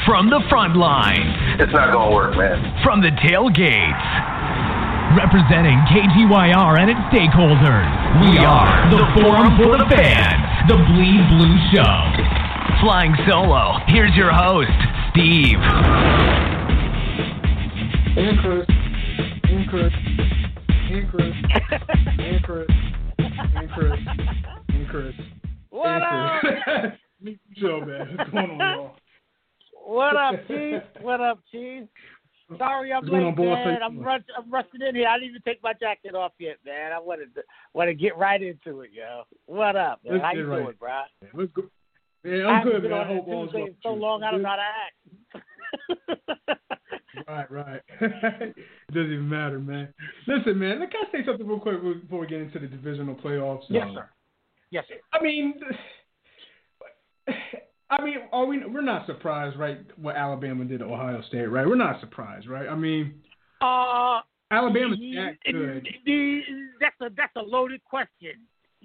From the front lines. It's not going to work, man. From the tailgates. Representing KGYR and its stakeholders, we are the Forum for the Fans, the Bleed Blue Show. Flying solo, here's your host, Steve. And Chris. And Chris. And Chris. And Chris. And Chris. And Chris. What up? Show, man. What's going on, y'all? What up, Chief? What up, Chief? Sorry I'm late, man. I'm rushing in here. I didn't even take my jacket off yet, man. I want to get right into it, yo. What up, man? How you doing, bro? Let's go. Yeah, I'm good, man. I hope all's well. So long, I don't know how to act. Right. It doesn't even matter, man. Listen, man, can I say something real quick before we get into the divisional playoffs? Yes, sir. Yes, sir. I mean, we're not surprised, right? What Alabama did to Ohio State, right? We're not surprised, right? I mean, Alabama's that good. That's a loaded question.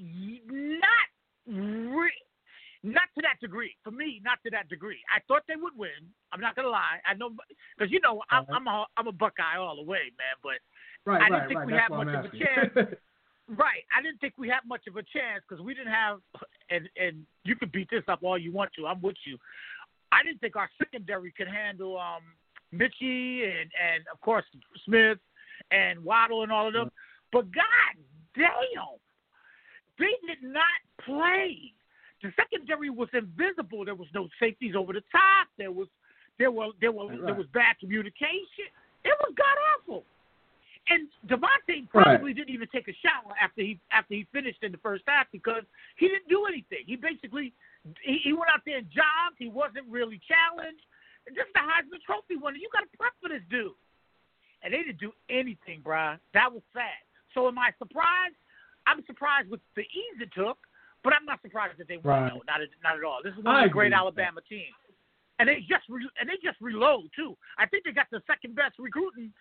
Not to that degree. For me, not to that degree. I thought they would win. I'm not gonna lie. I know because I'm a Buckeye all the way, man. But I didn't think we had much of a chance. Right. I didn't think we had much of a chance because we didn't have, and you can beat this up all you want to. I'm with you. I didn't think our secondary could handle Mitchie and of course Smith and Waddle and all of them. But God damn, they did not play. The secondary was invisible. There was no safeties over the top. There was bad communication. It was god awful. And Devontae probably didn't even take a shower after he finished in the first half because he didn't do anything. He basically he went out there and jogged. He wasn't really challenged. Just the Heisman Trophy winner. You got to prep for this dude. And they didn't do anything, bruh. That was sad. So am I surprised? I'm surprised with the ease it took, but I'm not surprised that they won. No, not at all. This is one of the great Alabama teams. And they just reload too. I think they got the second best recruiting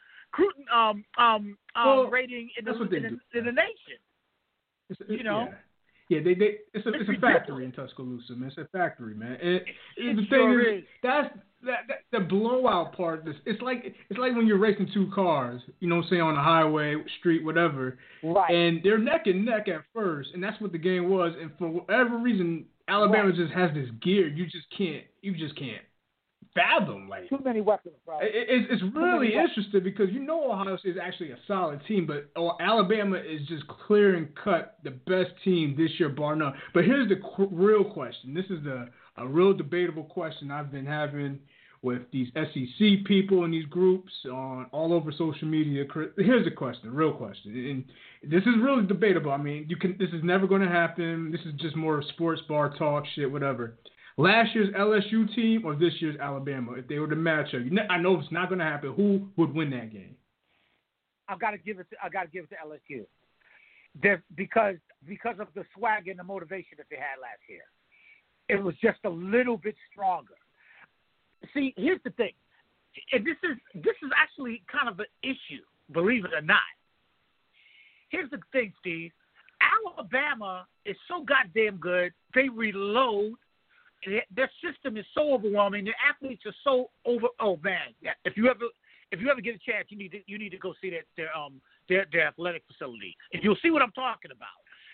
rating in the nation. It's a factory in Tuscaloosa, man. It's a factory, man. And the thing is, that's the blowout part. It's like when you're racing two cars, you know what I'm saying, on the highway, street, whatever. Right. And they're neck and neck at first, and that's what the game was. And for whatever reason, Alabama just has this gear you just can't fathom. Like, too many weapons, bro. It's really interesting because Ohio State is actually a solid team, but Alabama is just clear and cut the best team this year, bar none. But here's the real question. This is a real debatable question I've been having with these SEC people in these groups all over social media. Here's the question, real question, and this is really debatable. I mean, this is never going to happen. This is just more sports bar talk, shit, whatever. Last year's LSU team or this year's Alabama, if they were to match up, I know it's not going to happen. Who would win that game? I've got to give it to LSU. Because of the swag and the motivation that they had last year. It was just a little bit stronger. See, here's the thing. And this is actually kind of an issue, believe it or not. Here's the thing, Steve. Alabama is so goddamn good. They reload. Their system is so overwhelming. Their athletes are so over. Oh man! If you ever get a chance, you need to go see their athletic facility, and you'll see what I'm talking about.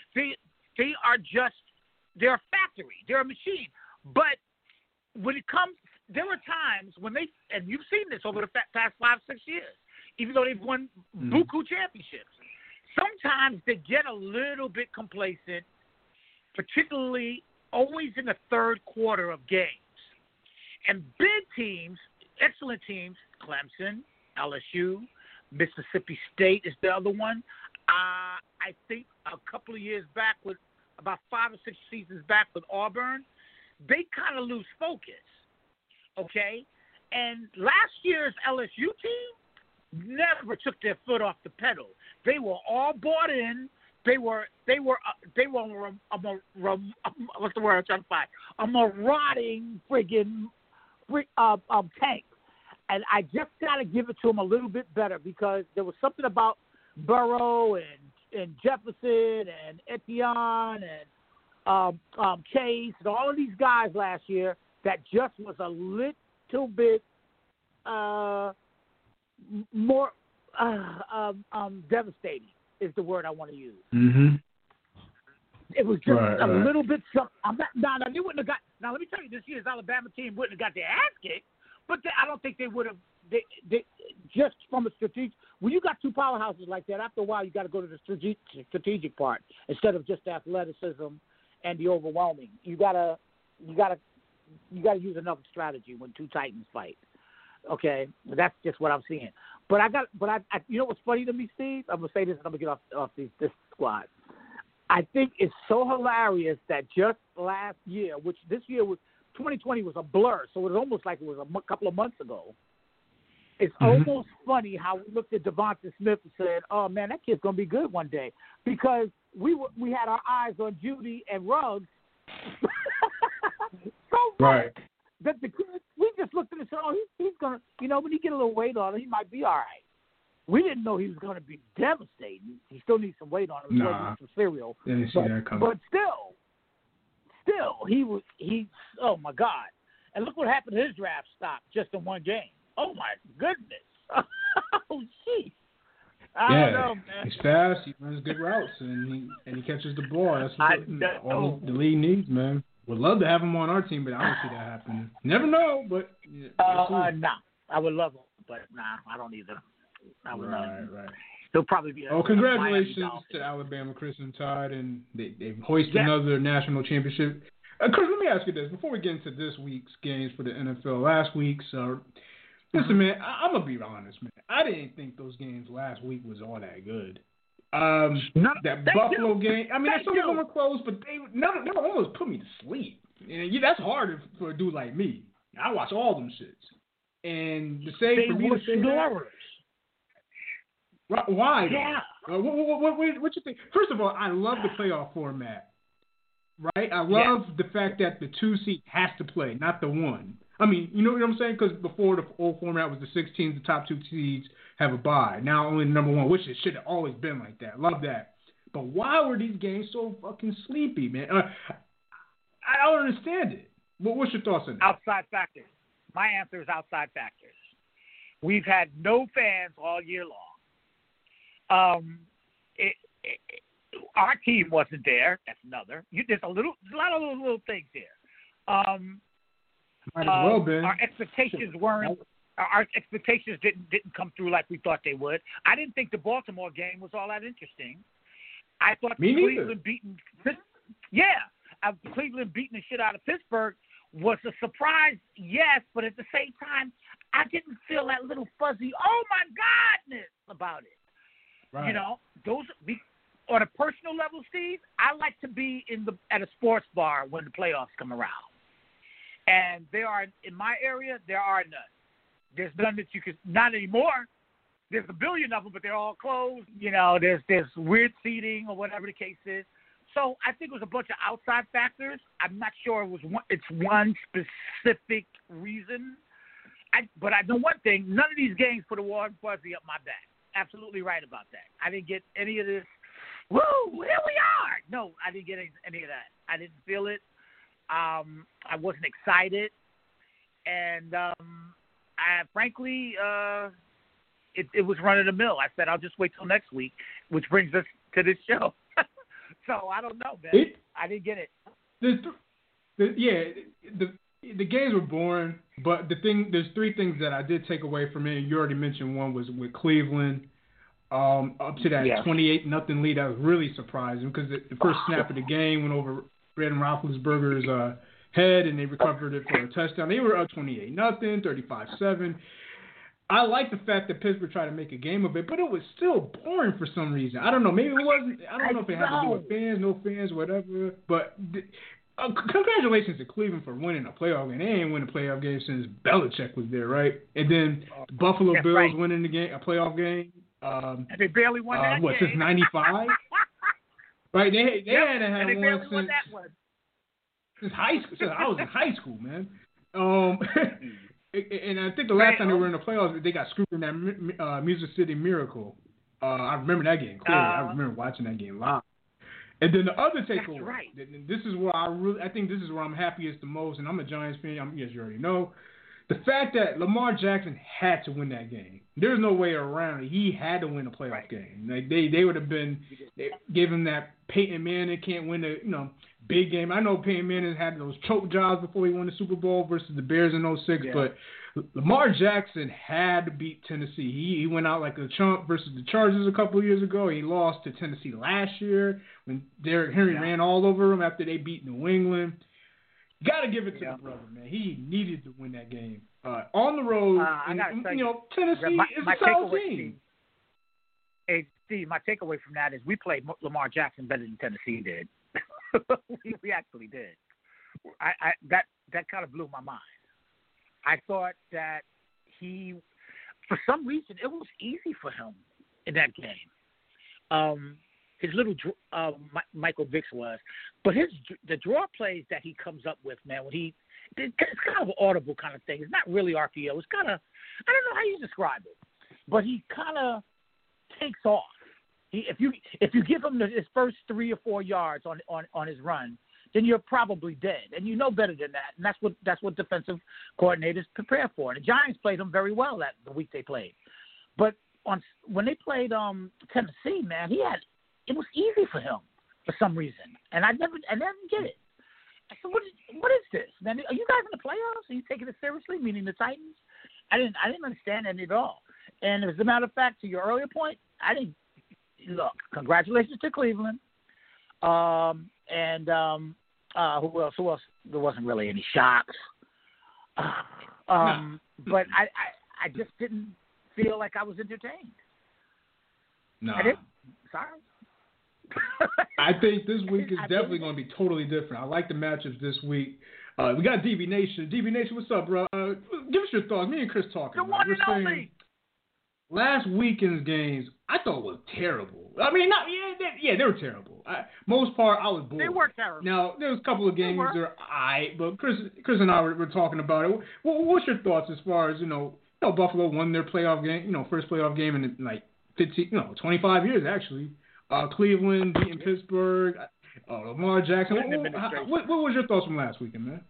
They're a factory. They're a machine. But when it comes, there are times when and you've seen this over the past 5-6 years, even though they've won buku championships. Sometimes they get a little bit complacent, particularly always in the third quarter of games. And big teams, excellent teams, Clemson, LSU, Mississippi State is the other one. I think a couple of years back, with about 5 or 6 seasons back with Auburn, they kind of lose focus, okay? And last year's LSU team never took their foot off the pedal. They were all bought in. They were what's the word I'm trying to find? A marauding friggin' tank. And I just got to give it to them a little bit better because there was something about Burrow and Jefferson and Etienne and Chase and all of these guys last year that just was a little little bit more devastating is the word I want to use. Mm-hmm. It was just a little bit something. They wouldn't have got. Now let me tell you, this year's Alabama team wouldn't have got their ass kicked, but I don't think they would have. They just from a strategic. When you got two powerhouses like that, after a while you got to go to the strategic part instead of just the athleticism and the overwhelming. You gotta use another strategy when two Titans fight. Okay, that's just what I'm seeing. But I you know what's funny to me, Steve? I'm gonna say this and I'm gonna get off this squad. I think it's so hilarious that just last year, which this year was 2020 was a blur, so it was almost like it was a couple of months ago. It's almost funny how we looked at Devonta Smith and said, "Oh man, that kid's gonna be good one day," because we had our eyes on Judy and Ruggs so much that the kid, we just looked at it and said, "Oh, he's gonna, when he get a little weight on him, he might be all right." We didn't know he was going to be devastating. He still needs some weight on him. Nah. Some cereal. Didn't see that coming. But still, he. Oh my God! And look what happened to his draft stock just in one game. Oh my goodness! Oh jeez. I don't know, man. He's fast. He runs good routes, and he catches the ball. That's what all the league needs, man. Would love to have him on our team, but I don't see that happening. Never know, but nah. I would love him, but nah, I don't either. Right. He'll probably be. Congratulations to Alabama, Crimson Tide, and they've hoisted another national championship. Chris, let me ask you this before we get into this week's games for the NFL. Last week's, listen, man, I'm gonna be honest, man. I didn't think those games last week was all that good. That Buffalo game. I mean, some of them were close, but they almost put me to sleep. And that's hard for a dude like me. I watch all them shits, and to say for me to say that. Why? Yeah. What you think? First of all, I love the playoff format, right? I love the fact that the 2 seed has to play, not the 1. I mean, you know what I'm saying? Because before the old format was the 16, the top 2 seeds have a bye. Now only the number 1, which it should have always been like that. Love that. But why were these games so fucking sleepy, man? I don't understand it. What's your thoughts on that? Outside factors. My answer is outside factors. We've had no fans all year long. Our team wasn't there. That's another. There's a lot of little things here. Might as well been. Our expectations weren't. Our expectations didn't come through like we thought they would. I didn't think the Baltimore game was all that interesting. I thought Cleveland beating the shit out of Pittsburgh was a surprise, yes, but at the same time, I didn't feel that little fuzzy, oh my godness about it. Right. Those on a personal level, Steve, I like to be at a sports bar when the playoffs come around. And in my area, there are none. There's none that you could, not anymore. There's a billion of them, but they're all closed. There's weird seating or whatever the case is. So I think it was a bunch of outside factors. I'm not sure it's one specific reason. But I know one thing, none of these games put a warm fuzzy up my back. Absolutely right about that. I didn't get any of this, woo, here we are. No, I didn't get any of that. I didn't feel it. I wasn't excited. And frankly, it was run of the mill. I said, I'll just wait till next week, which brings us to this show. So I don't know, man. I didn't get it. The games were boring, but there's 3 things that I did take away from it. You already mentioned one was with Cleveland, up to that 28-0 lead. That was really surprising because the first snap of the game went over Ben Roethlisberger's head, and they recovered it for a touchdown. They were up 28-0, 35-7. I like the fact that Pittsburgh tried to make a game of it, but it was still boring for some reason. I don't know. Maybe it wasn't. I don't know if it had to do with fans, no fans, whatever. But congratulations to Cleveland for winning a playoff game. They ain't win a playoff game since Belichick was there, right? And then the Buffalo Bills winning the game, a playoff game. And they barely won that game. Since '95? Right? They hadn't had one since high school. Since I was in high school, man. And I think the last time they were in the playoffs, they got screwed in that Music City Miracle. I remember that game clearly. I remember watching that game live. And then the other takeaway. That's right. This is where I think this is where I'm happiest the most, and I'm a Giants fan. Yes, you already know. the fact that Lamar Jackson had to win that game. There's no way around it. He had to win a playoff game. Like they would have been give him that Peyton Manning can't win a big game. I know Peyton Manning had those choke jobs before he won the Super Bowl versus the Bears in 2006, but Lamar Jackson had to beat Tennessee. He went out like a chump versus the Chargers a couple of years ago. He lost to Tennessee last year when Derrick Henry ran all over him after they beat New England. Got to give it to the brother, man. He needed to win that game. On the road, Tennessee is a solid team. Hey, Steve, my takeaway from that is we played Lamar Jackson better than Tennessee did. we actually did. That kind of blew my mind. I thought that for some reason, it was easy for him in that game. His little Michael Vick was, but the draw plays that he comes up with, man, it's kind of an audible kind of thing. It's not really RPO. It's kind of, I don't know how you describe it, but he kind of takes off. If you give him his first 3 or 4 yards on his run, then you're probably dead, and you know better than that. And that's what defensive coordinators prepare for. And the Giants played him very well the week they played, but when they played Tennessee, man, it was easy for him for some reason, and I didn't get it. I said, what is this, man? Are you guys in the playoffs? Are you taking it seriously? Meaning the Titans? I didn't understand that at all. And as a matter of fact, to your earlier point, look. Congratulations to Cleveland. Who else? There wasn't really any shocks. But I just didn't feel like I was entertained. No. I didn't. Sorry. I think this week is definitely going to be totally different. I like the matchups this week. We got DB Nation. DB Nation, what's up, bro? Give us your thoughts. Me and Chris talking. The one and only. Last weekend's games, I thought was terrible. I mean, they were terrible. Most part, I was bored. They were terrible. Now, there was a couple of games that are but Chris and I were talking about it. What's your thoughts as far as, Buffalo won their playoff game, first playoff game in like 25 years, actually. Cleveland beating Pittsburgh. Lamar Jackson. What was your thoughts from last weekend, man?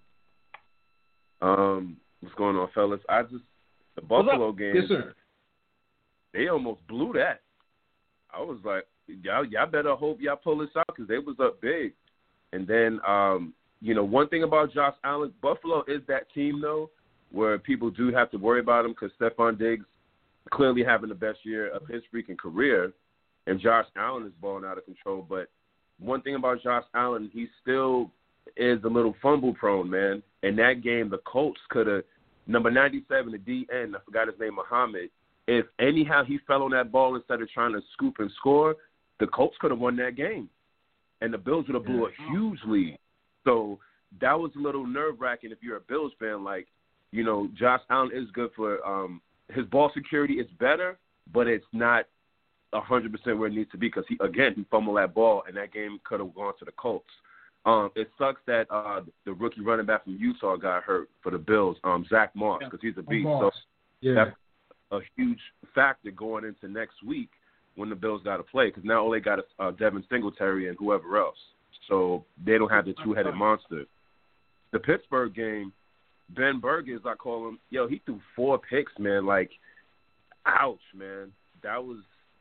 What's going on, fellas? The Buffalo game. Yes, sir. They almost blew that. I was like, y'all better hope y'all pull this out because they was up big. And then, one thing about Josh Allen, Buffalo is that team, though, where people do have to worry about him because Stephon Diggs clearly having the best year of his freaking career, and Josh Allen is balling out of control. But one thing about Josh Allen, he still is a little fumble-prone, man. In that game, the Colts could have, number 97, the DN, I forgot his name, Muhammad, if anyhow he fell on that ball instead of trying to scoop and score, the Colts could have won that game. And the Bills would have blew a huge lead. So that was a little nerve-wracking if you're a Bills fan. Like, Josh Allen is good for his ball security is better, but it's not 100% where it needs to be because, he fumbled that ball, and that game could have gone to the Colts. It sucks that the rookie running back from Utah got hurt for the Bills, Zach Moss, because he's a beast. So that's a huge factor going into next week when the Bills got to play because now all they got is Devin Singletary and whoever else. So they don't have the two-headed monster. The Pittsburgh game, Ben Burgers, I call him, he threw 4 picks, man. Like, ouch, man. That was,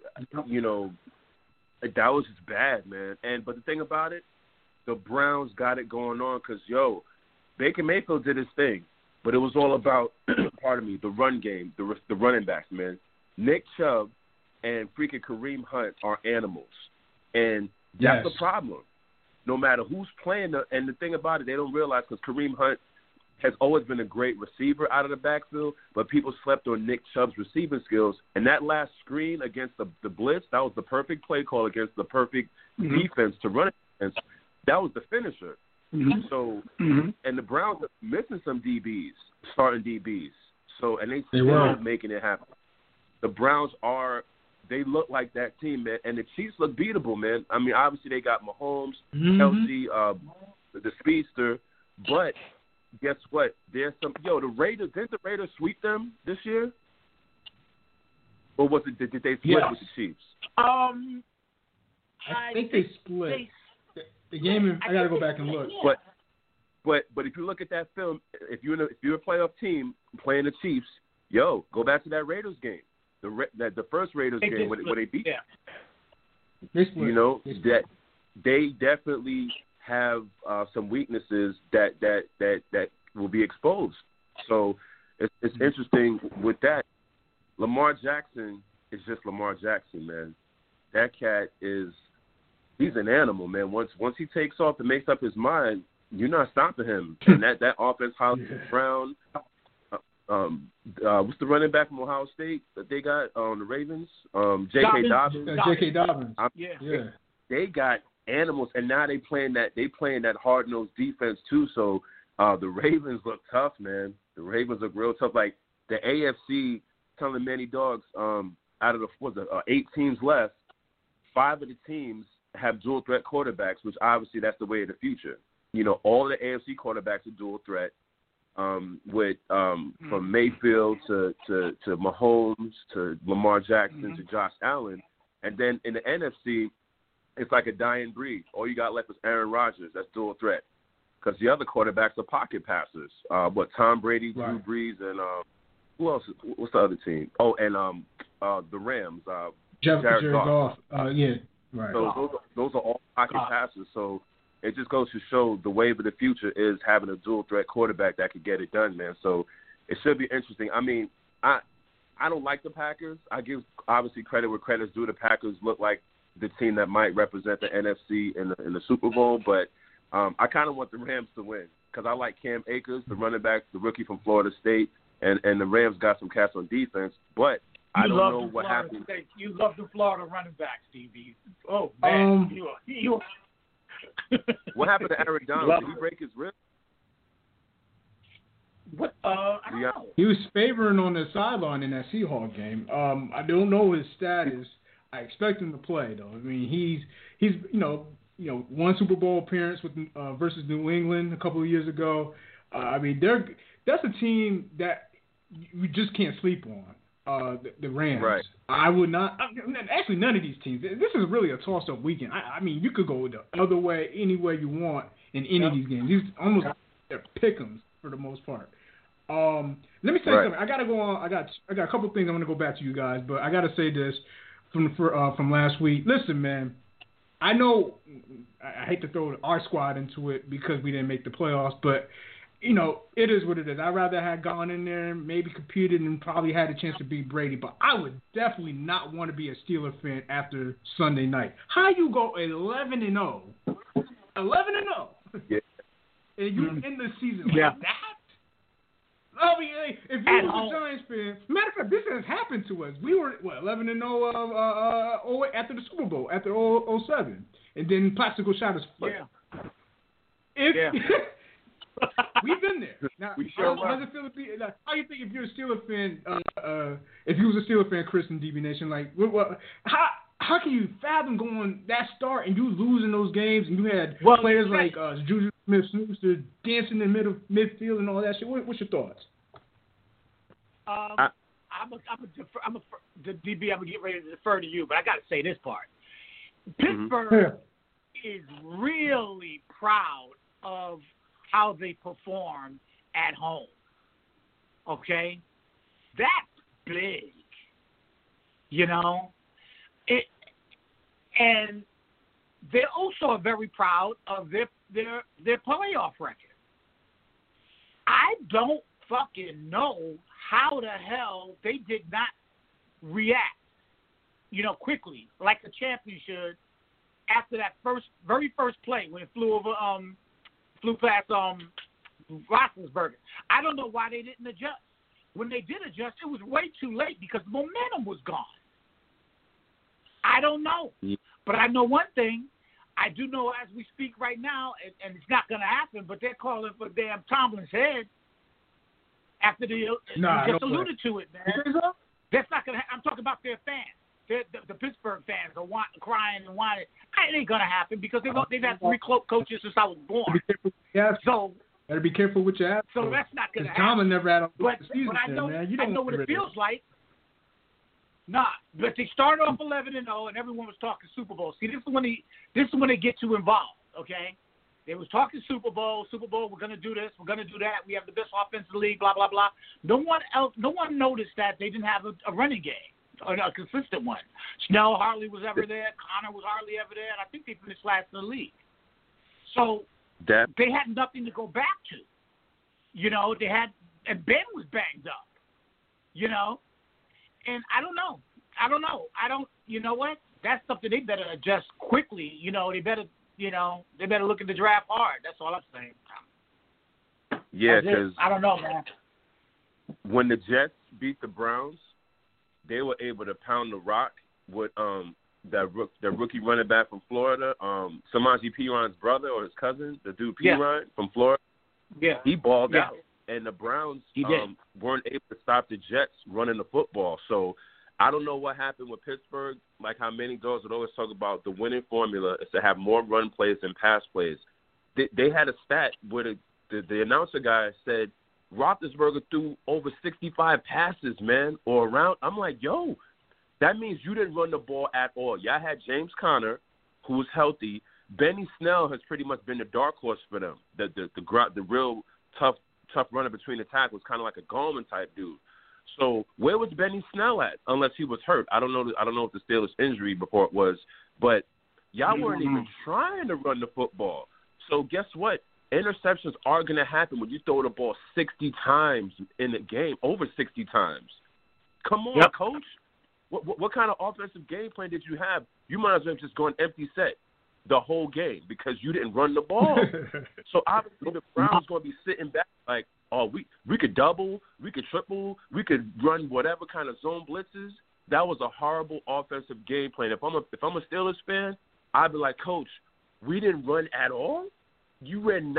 that was just bad, man. But the thing about it, the Browns got it going on because, Baker Mayfield did his thing. But it was all about, the run game, the running backs, man. Nick Chubb and freaking Kareem Hunt are animals. And that's the problem. No matter who's playing, and the thing about it, they don't realize because Kareem Hunt has always been a great receiver out of the backfield, but people slept on Nick Chubb's receiving skills. And that last screen against the blitz, that was the perfect play call against the perfect defense to run against. That was the finisher. So, and the Browns are missing some DBs, starting DBs. So, and they still making it happen. The Browns they look like that team, man. And the Chiefs look beatable, man. I mean, obviously they got Mahomes, Kelsey, the speedster. But guess what? There's some, the Raiders, didn't the Raiders sweep them this year? Or was it, did they split with the Chiefs? I think they split. The game, I got to go back and look. But But if you look at that film, if you're a playoff team playing the Chiefs, go back to that Raiders game, the first Raiders game where they beat. Yeah. That they definitely have some weaknesses that will be exposed. So it's interesting with that. Lamar Jackson is just Lamar Jackson, man. That cat he's an animal, man. Once he takes off and makes up his mind, you're not stopping him. And that offense, Hollywood Brown, what's the running back from Ohio State that they got on the Ravens? J.K. Dobbins. J.K. Dobbins. They got animals, and now they playing that hard-nosed defense too. So the Ravens look tough, man. The Ravens look real tough. Like the AFC, telling many dogs, out of the 8 teams left, 5 of the teams have dual threat quarterbacks, which obviously that's the way of the future. All the AFC quarterbacks are dual threat, with from Mayfield to Mahomes to Lamar Jackson to Josh Allen, and then in the NFC, it's like a dying breed. All you got left is Aaron Rodgers. That's dual threat, because the other quarterbacks are pocket passers. Tom Brady, Drew Brees, and who else? What's the other team? Oh, and the Rams. Jared Goff. Yeah. Right. So those are all pocket passes. So it just goes to show the wave of the future is having a dual threat quarterback that could get it done, man. So it should be interesting. I mean, I don't like the Packers. I give obviously credit where credit's due. The Packers look like the team that might represent the NFC in the Super Bowl, but I kind of want the Rams to win because I like Cam Akers, the running back, the rookie from Florida State, and the Rams got some cats on defense, but I don't know what happened. You love the Florida running back, Stevie. Oh, man. You What happened to Aaron Donald? Did he break his rib? What? I don't know. He was favoring on the sideline in that Seahawks game. I don't know his status. I expect him to play, though. I mean, he's one Super Bowl appearance with versus New England a couple of years ago. I mean, that's a team that you just can't sleep on. The Rams. Right. I would not. Actually, none of these teams. This is really a toss-up weekend. I mean, you could go the other way, any way you want in any of these games. These almost they're pick'ems for the most part. Let me say something. I gotta go on. I got a couple of things I want to go back to you guys, but I gotta say this from last week. Listen, man. I know I hate to throw our squad into it because we didn't make the playoffs, but it is what it is. I'd rather have gone in there, maybe competed, and probably had a chance to beat Brady. But I would definitely not want to be a Steeler fan after Sunday night. How you go 11-0? 11-0? Yeah. And you end the season like that? I mean, if you were a Giants fan, matter of fact, this has happened to us. We were 11-0 after the Super Bowl, after 2007, and then Plaxico shot us. We've been there. Now, how does it feel to be? How you think if you're a Steeler fan? If you was a Steeler fan, Chris and DB Nation, like, how can you fathom going that start and you losing those games and you had players like Juju Smith-Schuster dancing in midfield and all that shit? What's your thoughts? The DB. I'm gonna get ready to defer to you, but I got to say this part. Pittsburgh is really proud of how they perform at home. Okay? That's big. And they also are very proud of their playoff record. I don't fucking know how the hell they did not react, quickly, like a champion should, after that very first play when it flew past Roethlisberger. I don't know why they didn't adjust. When they did adjust, it was way too late because the momentum was gone. I don't know. But I know one thing. I do know as we speak right now, and it's not going to happen, but they're calling for damn Tomlin's head after you just alluded to it, man. That's not going to I'm talking about their fans. The Pittsburgh fans are crying and whining. It ain't going to happen because they've had 3 coaches since I was born. So better be careful what you ask. So that's not going to happen. Tomlin never had a season, but I know what it feels like. But they started off 11-0, and everyone was talking Super Bowl. See, this is when they get too involved. Okay, They was talking Super Bowl, we're going to do this, we're going to do that. We have the best offense in the league, blah, blah, blah. No one noticed that they didn't have a running game, or a consistent one. Snell hardly was ever there. Connor was hardly ever there. And I think they finished last in the league. So they had nothing to go back to. You know, and Ben was banged up, you know. And I don't know. You know what? That's something they better adjust quickly. You know, they better look at the draft hard. That's all I'm saying. Yeah, because I don't know, man. When the Jets beat the Browns, they were able to pound the rock with that rookie running back from Florida, Samaje Perine's brother or his cousin, the dude Perine from Florida. Yeah, he balled out, and the Browns weren't able to stop the Jets running the football. So I don't know what happened with Pittsburgh. Like how many dogs would always talk about the winning formula is to have more run plays than pass plays. They had a stat where the announcer guy said Roethlisberger threw over 65 passes, man, or around. I'm like, yo, that means you didn't run the ball at all. Y'all had James Conner, who was healthy. Benny Snell has pretty much been the dark horse for them. The real tough runner between the tackles, kind of like a Gallman type dude. So where was Benny Snell at? Unless he was hurt. I don't know if the Steelers injury before it was, but y'all weren't even trying to run the football. So guess what? Interceptions are going to happen when you throw the ball 60 times in a game, over 60 times. Come on, coach. What kind of offensive game plan did you have? You might as well have just gone empty set the whole game because you didn't run the ball. So obviously the Browns going to be sitting back like, oh, we could double, we could triple, we could run whatever kind of zone blitzes. That was a horrible offensive game plan. If I'm a Steelers fan, I'd be like, Coach, we didn't run at all? You ran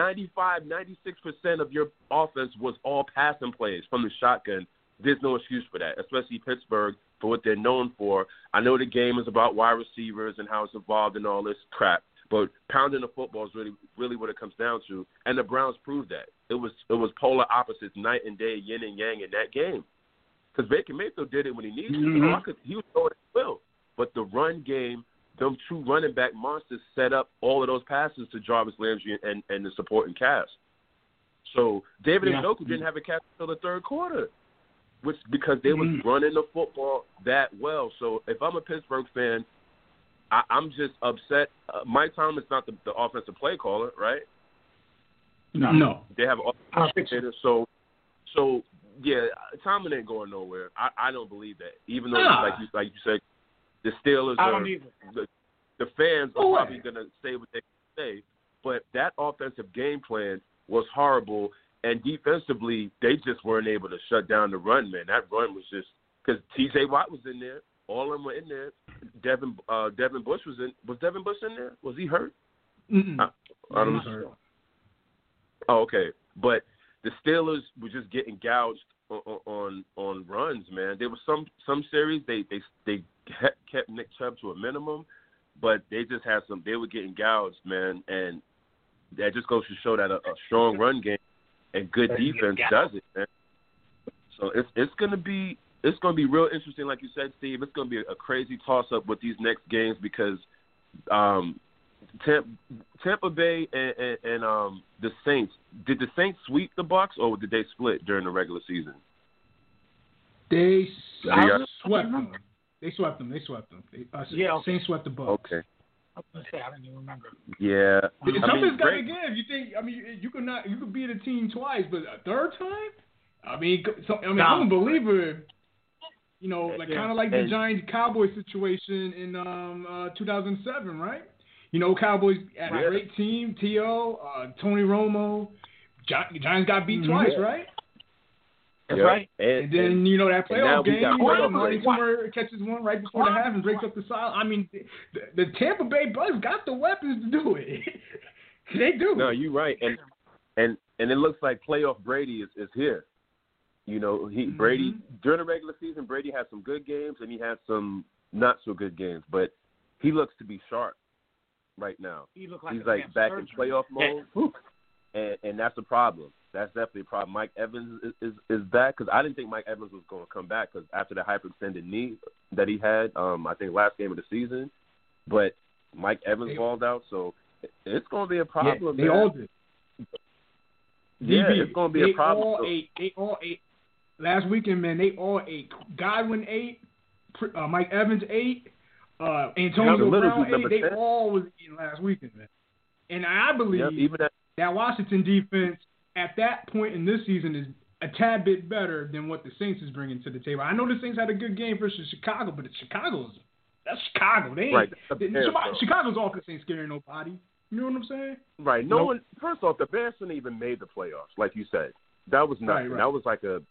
96% of your offense was all passing plays from the shotgun. There's no excuse for that, especially Pittsburgh for what they're known for. I know the game is about wide receivers and how it's evolved and all this crap, but pounding the football is really what it comes down to. And the Browns proved that. It was polar opposites, night and day, yin and yang in that game. Because Baker Mayfield did it when he needed to. He was throwing it well. But the run game, them two running back monsters set up all of those passes to Jarvis Landry and the supporting cast. So David Njoku didn't have a catch until the third quarter, because they was running the football that well. So if I'm a Pittsburgh fan, I'm just upset. Mike Tomlin's not the offensive play caller, right? No. They have an offensive coordinator. So yeah, Tomlin ain't going nowhere. I don't believe that. Even though, like you said, the Steelers the fans are probably going to say what they say, but that offensive game plan was horrible, and defensively, they just weren't able to shut down the run, man. That run was just – because T.J. Watt was in there. All of them were in there. Devin Bush was in – was Devin Bush in there? Was he hurt? I don't know. Oh, okay. But the Steelers were just getting gouged on runs, man. There was some series they kept Nick Chubb to a minimum, but they just had some. They were getting gouged, man, and that just goes to show that a strong run game and good defense does it, man. So it's gonna be real interesting, like you said, Steve. It's gonna be a crazy toss up with these next games because Tampa Bay and the Saints. Did the Saints sweep the Bucs or did they split during the regular season? They swept them. They swept them. Saints swept the Bucs. Okay. I don't even remember. Yeah. Something's got to give. You think? I mean, you could beat a team twice, but a third time? I'm a believer. You know, kind of like the Giants Cowboys situation in 2007, right? You know, Cowboys had a great team. T.O., Tony Romo. Giants got beat twice, right? That's right. And then, you know, that playoff game, Marty Toomer catches one right before the half and breaks up the silence. I mean, the Tampa Bay Bucs got the weapons to do it. They do. No, you're right. And it looks like playoff Brady is here. You know, Brady, during the regular season, Brady had some good games and he had some not so good games. But he looks to be sharp right now. He's like back in playoff mode. And that's a problem. That's definitely a problem. Mike Evans is back because I didn't think Mike Evans was going to come back because after the hyperextended knee that he had, I think last game of the season. But Mike Evans balled out, so It's going to be a problem. Yeah, they all did. Yeah, it's going to be a problem. They all ate. Last weekend, man, they all ate. Godwin ate. Mike Evans ate. Antonio Brown ate. They all was eating last weekend, man. And I believe that Washington defense at that point in this season is a tad bit better than what the Saints is bringing to the table. I know the Saints had a good game versus Chicago, but that's Chicago. They ain't, right. Chicago's offense ain't scaring nobody. You know what I'm saying? Right. No one. First off, the Bears didn't even made the playoffs, like you said. That was nothing. Right. That was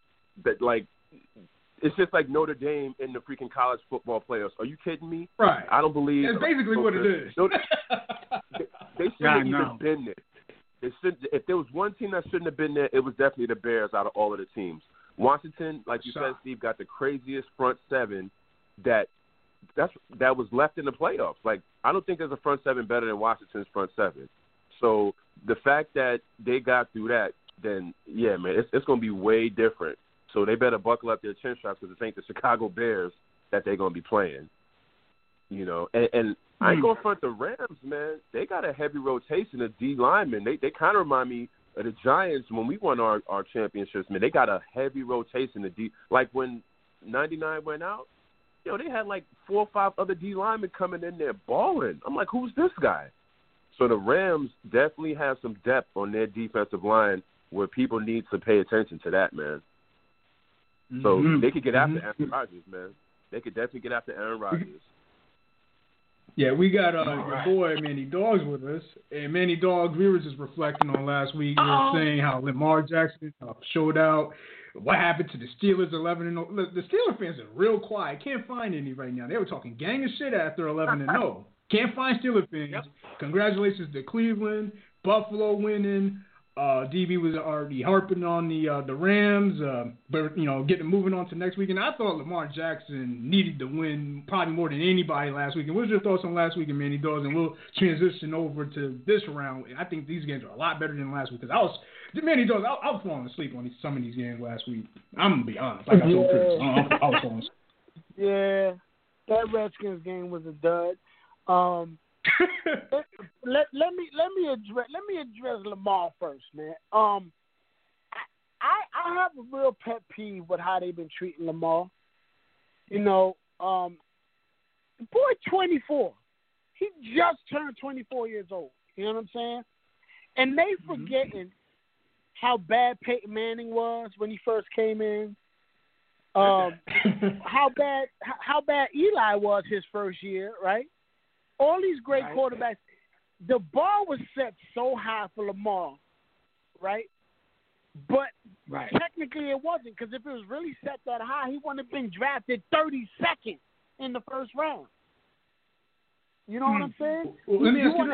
it's just like Notre Dame in the freaking college football playoffs. Are you kidding me? Right. I don't believe. That's basically what it is. They shouldn't have even been there. If there was one team that shouldn't have been there, it was definitely the Bears out of all of the teams. Washington, like you said, Steve, got the craziest front seven that was left in the playoffs. Like, I don't think there's a front seven better than Washington's front seven. So the fact that they got through that, then, yeah, man, it's going to be way different. So they better buckle up their chin straps because it ain't the Chicago Bears that they're going to be playing. You know, and I ain't going to front the Rams, man. They got a heavy rotation of D linemen. They kind of remind me of the Giants when we won our championships, man. They got a heavy rotation of D. Like when 99 went out, you know, they had like 4 or 5 other D linemen coming in there balling. I'm like, who's this guy? So the Rams definitely have some depth on their defensive line where people need to pay attention to that, man. So they could get after Aaron Rodgers, man. They could definitely get after Aaron Rodgers. Yeah, we got your boy Manny Dogs with us. And Manny Dogs, we were just reflecting on last week. We were saying how Lamar Jackson showed out. What happened to the Steelers 11-0? Look, the Steelers fans are real quiet. Can't find any right now. They were talking gang of shit after 11-0. Can't find Steelers fans. Yep. Congratulations to Cleveland, Buffalo winning. DB was already harping on the Rams, but getting moving on to next week. And I thought Lamar Jackson needed to win probably more than anybody last week. And what was your thoughts on last week, Manny Dogs? And we'll transition over to this round. I think these games are a lot better than last week because Manny Dogs, I was falling asleep on some of these games last week. I'm gonna be honest. Like I told Chris, I was falling asleep. Yeah, that Redskins game was a dud. let me address Lamar first, man. I have a real pet peeve with how they've been treating Lamar. The boy 24. He just turned 24 years old. You know what I'm saying? And they forgetting how bad Peyton Manning was when he first came in. How bad Eli was his first year, right? All these great quarterbacks, the bar was set so high for Lamar, right? But technically it wasn't, because if it was really set that high, he wouldn't have been drafted 32nd in the first round. You know what I'm saying? Well, let me ask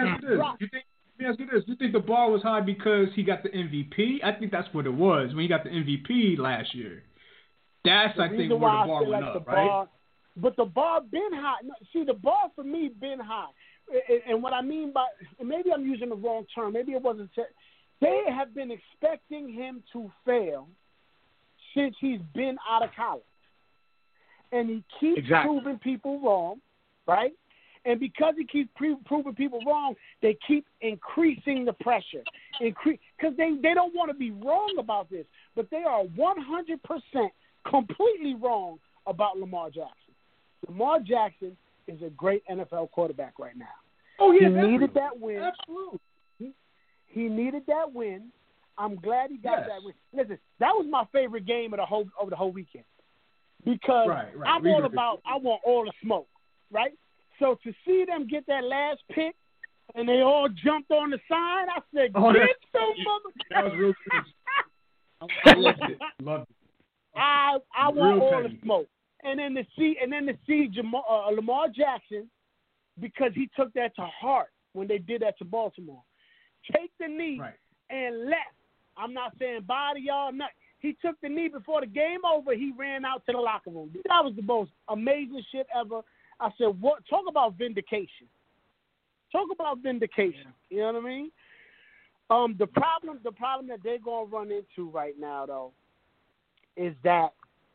you this. You think the bar was high because he got the MVP? I think that's what it was when he got the MVP last year. That's, I think, where the bar went up, right? But the bar been high. See, the bar for me been high. And what I mean by, maybe I'm using the wrong term. Maybe it wasn't. They have been expecting him to fail since he's been out of college. And he keeps proving people wrong, right? And because he keeps proving people wrong, they keep increasing the pressure. Because they don't want to be wrong about this. But they are 100% completely wrong about Lamar Jackson. Lamar Jackson is a great NFL quarterback right now. Oh, yeah, he needed that win. Absolutely. He needed that win. I'm glad he got that win. Listen, that was my favorite game of the whole weekend because I want all the smoke, right? So to see them get that last pick and they all jumped on the sign, I said, "Get some mother." That was real good. I loved it. I want all the smoke. And then to see Lamar Jackson, because he took that to heart when they did that to Baltimore. Take the knee and left. I'm not saying bye to y'all. He took the knee before the game over. He ran out to the locker room. That was the most amazing shit ever. I said, "What? Talk about vindication. Talk about vindication." You know what I mean? The problem that they're gonna run into right now, though, is that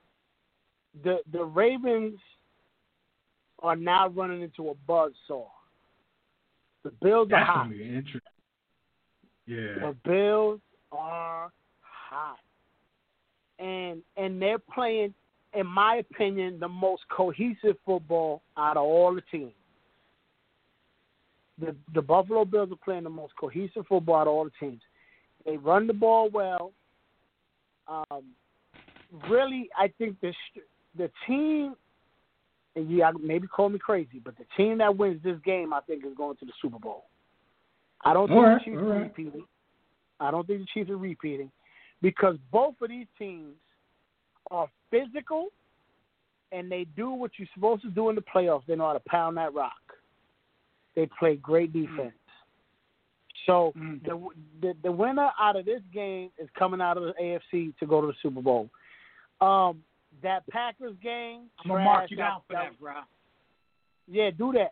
the Ravens are now running into a buzzsaw. The Bills are hot. That's gonna be interesting. Yeah. The Bills are hot. And they're playing, in my opinion, the most cohesive football out of all the teams. The Buffalo Bills are playing the most cohesive football out of all the teams. They run the ball well. Really, I think the team, and you maybe call me crazy, but the team that wins this game, I think, is going to the Super Bowl. I don't think the Chiefs are repeating. I don't think the Chiefs are repeating because both of these teams are physical and they do what you're supposed to do in the playoffs. They know how to pound that rock. They play great defense. So the winner out of this game is coming out of the AFC to go to the Super Bowl. That Packers game, I'm gonna mark you down for that, bro. Yeah, do that.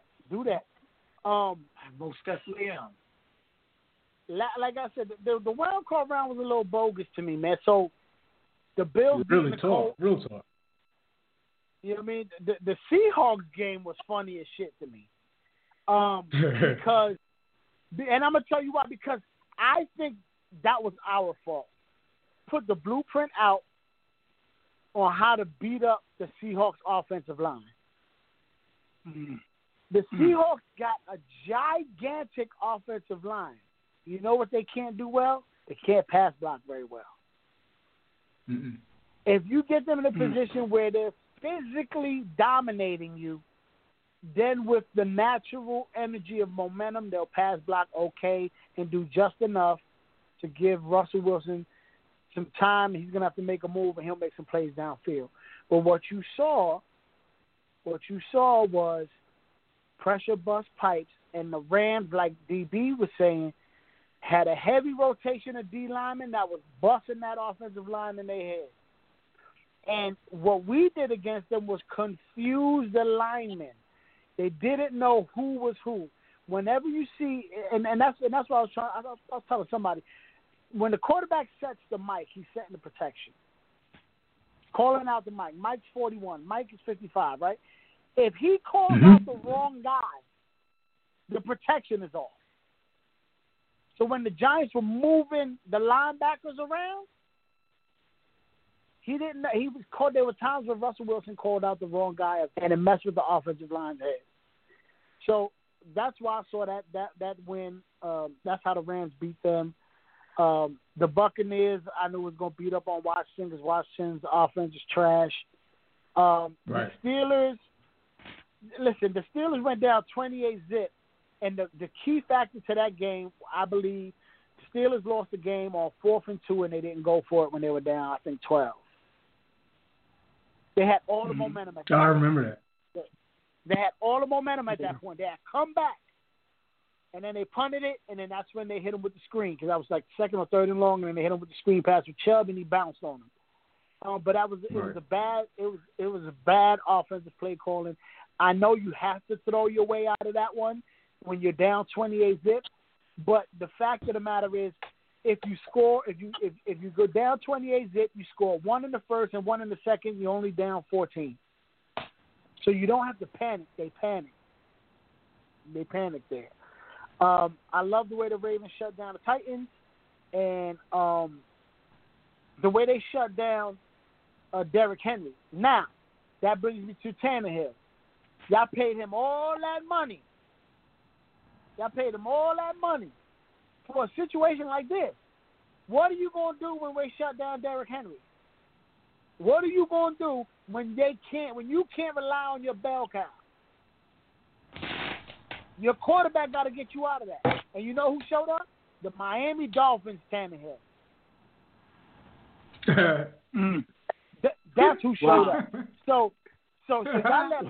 Most definitely am. Like I said, the wild card round was a little bogus to me, man. So the Bills really the tall, real tall. You know what I mean? The Seahawks game was funny as shit to me. Because, and I'm gonna tell you why. Because I think that was our fault. Put the blueprint out on how to beat up the Seahawks offensive line. The Seahawks got a gigantic offensive line. You know what they can't do well? They can't pass block very well. If you get them in a position where they're physically dominating you, then with the natural energy of momentum, they'll pass block okay and do just enough to give Russell Wilson some time. He's going to have to make a move, and he'll make some plays downfield. But what you saw was pressure bust pipes, and the Rams, like DB was saying, had a heavy rotation of D linemen that was busting that offensive line in their head. And what we did against them was confuse the linemen. They didn't know who was who. Whenever you see, and that's what I was telling somebody. When the quarterback sets the mic, he's setting the protection. Calling out the mic. Mike's 41. Mike is 55, right? If he calls out the wrong guy, the protection is off. So when the Giants were moving the linebackers around, he didn't. He was called. There were times where Russell Wilson called out the wrong guy, and it messed with the offensive line's head. So that's why I saw that win. That's how the Rams beat them. The Buccaneers, I knew was going to beat up on Washington because Washington's offense is trash. The Steelers, listen, the Steelers went down 28-0, and the key factor to that game, I believe, the Steelers lost the game on 4th and 2, and they didn't go for it when they were down, I think, 12. They had all the momentum at that point. I remember that. They had all the momentum at that point. They had come back, and then they punted it, and then that's when they hit him with the screen because that was like 2nd or 3rd and long, and then they hit him with the screen pass with Chubb, and he bounced on him. But it was a bad offensive play calling. I know you have to throw your way out of that one when you're down 28-0, but the fact of the matter is, if you go down 28-0, you score 1 in the first and 1 in the second, you're only down 14. So you don't have to panic. They panic. there. I love the way the Ravens shut down the Titans, and the way they shut down Derrick Henry. Now, that brings me to Tannehill. Y'all paid him all that money. For a situation like this. What are you going to do when we shut down Derrick Henry? What are you going to do when you can't rely on your bell cow? Your quarterback got to get you out of that. And you know who showed up? The Miami Dolphins, Tannehill. That's who showed up. So y'all let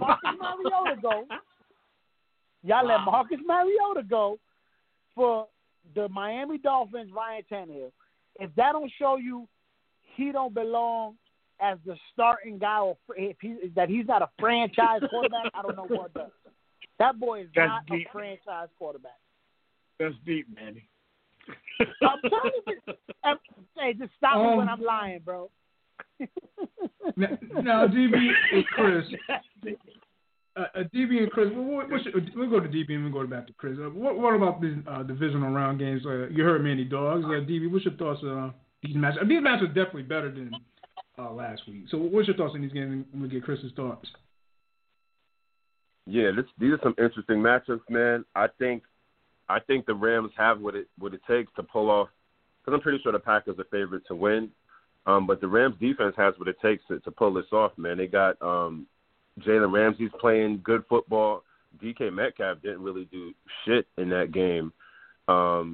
Marcus Mariota go for the Miami Dolphins, Ryan Tannehill. If that don't show you he don't belong as the starting guy, or that he's not a franchise quarterback, I don't know what does. That boy is not a franchise quarterback. That's deep, Manny. I'm telling you. Hey, just stop me when I'm lying, bro. Now, DB, Chris, DB and Chris, we'll go to DB and we'll go back to Chris. What about these divisional round games? You heard Manny Dogs. DB, what's your thoughts on these matches? These matches are definitely better than last week. So what's your thoughts on these games? We'll get Chris's thoughts. Yeah, these are some interesting matchups, man. I think the Rams have what it takes to pull off, because I'm pretty sure the Packers are favorite to win. But the Rams defense has what it takes to pull this off, man. They got Jalen Ramsey's playing good football. DK Metcalf didn't really do shit in that game. Yeah,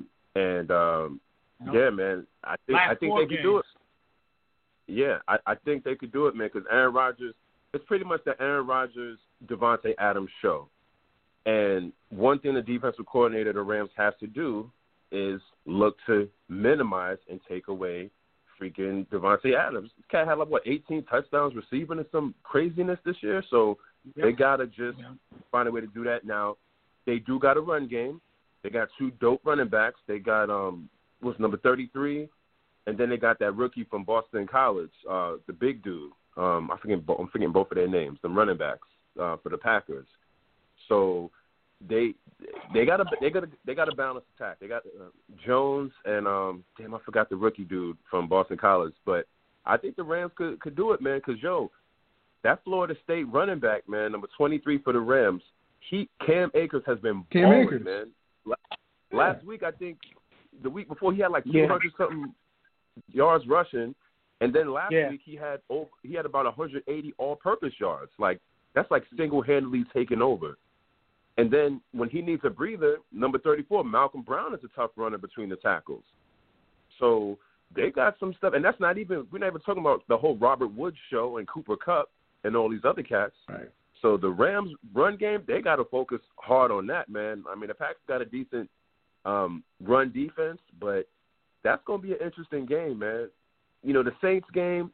man, I think they could do it. Yeah, I think they could do it, man, because Aaron Rodgers, it's pretty much the Aaron Rodgers, Devontae Adams show. And one thing the defensive coordinator of the Rams has to do is look to minimize and take away freaking Devontae Adams. This cat had 18 touchdowns receiving and some craziness this year. So they gotta just find a way to do that. Now they do got a run game. They got two dope running backs. They got what's number 33, and then they got that rookie from Boston College, the big dude. I'm forgetting both of their names. The running backs for the Packers. So they got a balanced attack. They got Jones and I forgot the rookie dude from Boston College. But I think the Rams could do it, man. Because that Florida State running back, man, number 23 for the Rams, Cam Akers has been balling, man. Last week, I think the week before, he had 200 something yards rushing, and then last week he had about 180 all-purpose yards. That's single-handedly taking over. And then when he needs a breather, number 34, Malcolm Brown, is a tough runner between the tackles. So they got some stuff, and we're not even talking about the whole Robert Woods show and Cooper Kupp and all these other cats. Right. So the Rams run game, they got to focus hard on that, man. I mean, the Packers got a decent run defense, but that's going to be an interesting game, man. The Saints game,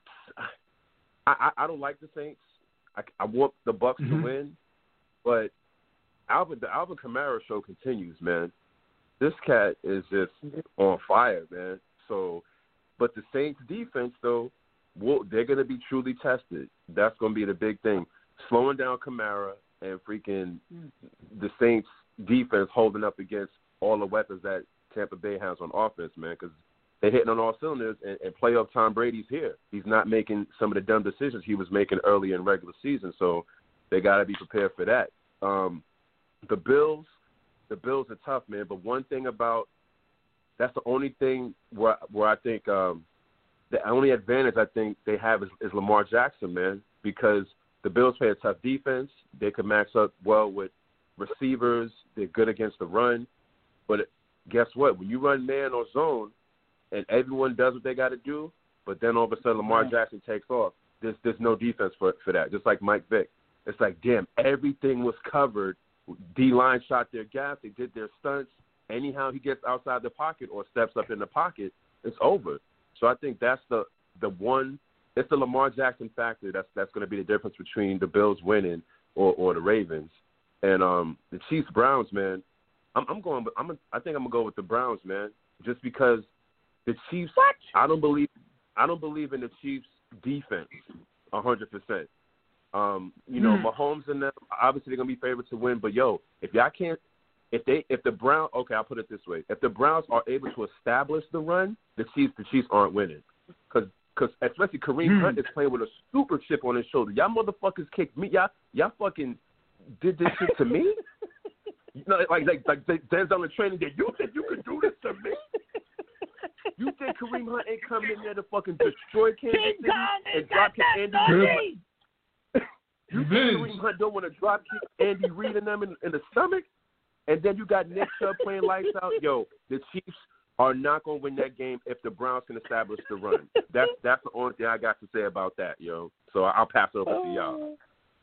I don't like the Saints. I want the Bucs to win, but the Alvin Kamara show continues, man. This cat is just on fire, man. So, but the Saints defense, though, they're going to be truly tested. That's going to be the big thing. Slowing down Kamara and freaking the Saints defense holding up against all the weapons that Tampa Bay has on offense, man, because they're hitting on all cylinders, and playoff Tom Brady's here. He's not making some of the dumb decisions he was making early in regular season, so they got to be prepared for that. The Bills are tough, man, but one thing that's the only thing where I think the only advantage I think they have is Lamar Jackson, man, because the Bills play a tough defense. They can match up well with receivers. They're good against the run. But guess what? When you run man or zone and everyone does what they got to do, but then all of a sudden Lamar Jackson takes off, there's no defense for that, just like Mike Vick. It's damn, everything was covered. D-line shot their gas. They did their stunts. Anyhow he gets outside the pocket or steps up in the pocket, it's over. So I think that's the one. It's the Lamar Jackson factor that's going to be the difference between the Bills winning or the Ravens. And the Chiefs Browns, man, I think I'm gonna go with the Browns, man, just because the Chiefs. What? I don't believe in the Chiefs defense 100%. Mahomes and them, obviously they're gonna be favorites to win. But if the Browns, okay, I'll put it this way: if the Browns are able to establish the run, the Chiefs aren't winning, because especially Kareem Hunt is playing with a super chip on his shoulder. Y'all motherfuckers kicked me. Y'all fucking did this shit to me. Like Denzel in Training Day. You think you could do this to me? You think Kareem Hunt ain't coming in there to fucking destroy Kansas City and drop kick Andy Reid? You think Kareem Hunt don't want to drop kick Andy Reid and them in the stomach? And then you got Nick Chubb playing lights out. The Chiefs are not going to win that game if the Browns can establish the run. That's the only thing I got to say about that, So I'll pass it over to y'all.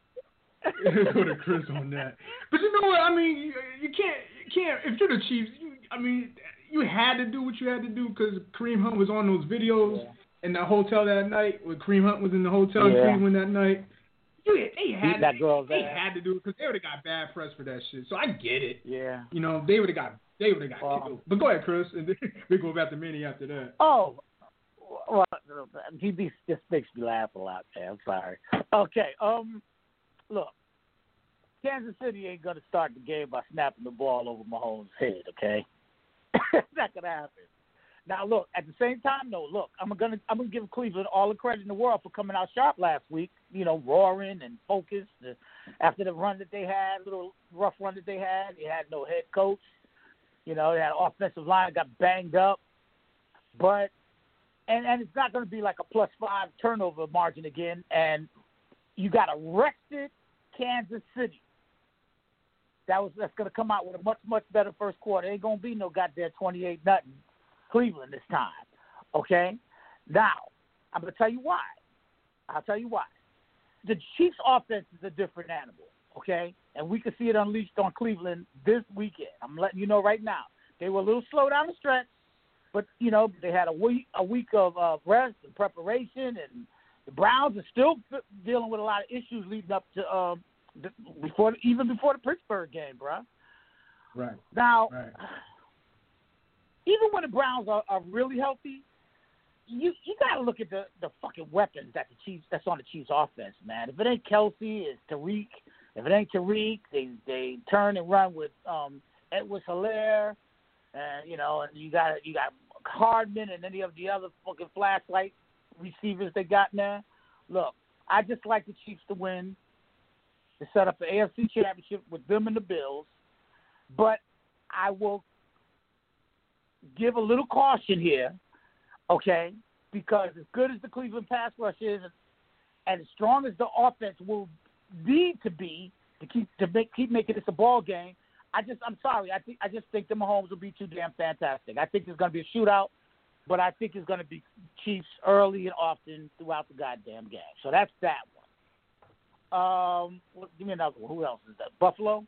Go to Chris on that. But you know what? I mean, you can't. If you're the Chiefs, you had to do what you had to do because Kareem Hunt was on those videos in the hotel that night. When Kareem Hunt was in the hotel in Cleveland that night. They had to do it because they would have got bad press for that shit. So I get it. Yeah. They would have got killed. But go ahead, Chris, and then we go back to Manny after that. Oh, well, he just makes me laugh a lot, man. I'm sorry. Okay. Look, Kansas City ain't going to start the game by snapping the ball over Mahomes' head, okay? It's not going to happen. Now, look, at the same time, though, I'm gonna give Cleveland all the credit in the world for coming out sharp last week, roaring and focused after the run that they had, little rough run that they had. They had no head coach. They had an offensive line got banged up. But and it's not going to be like a +5 turnover margin again. And you got a rested Kansas City. That's going to come out with a much, much better first quarter. Ain't going to be no goddamn 28-0 Cleveland this time. Okay? Now, I'm going to tell you why. I'll tell you why. The Chiefs' offense is a different animal. Okay? And we can see it unleashed on Cleveland this weekend. I'm letting you know right now. They were a little slow down the stretch, but, they had a week of rest and preparation, and the Browns are still dealing with a lot of issues leading up to before the Pittsburgh game, bro. Right. Now, even when the Browns are really healthy, you got to look at the fucking weapons that's on the Chiefs offense, man. If it ain't Kelsey, it's Tariq. If it ain't Tariq, they turn and run with Edwards-Helaire, and and you got Hardman and any of the other fucking flashlight receivers they got now. Look, I just like the Chiefs to win, to set up the AFC Championship with them and the Bills, but I will give a little caution here, okay? Because as good as the Cleveland pass rush is, and as strong as the offense will need to be to keep making this a ball game, I'm sorry. I just think the Mahomes will be too damn fantastic. I think there's going to be a shootout, but I think it's going to be Chiefs early and often throughout the goddamn game. So that's that one. Give me another one. Who else is that? Baltimore?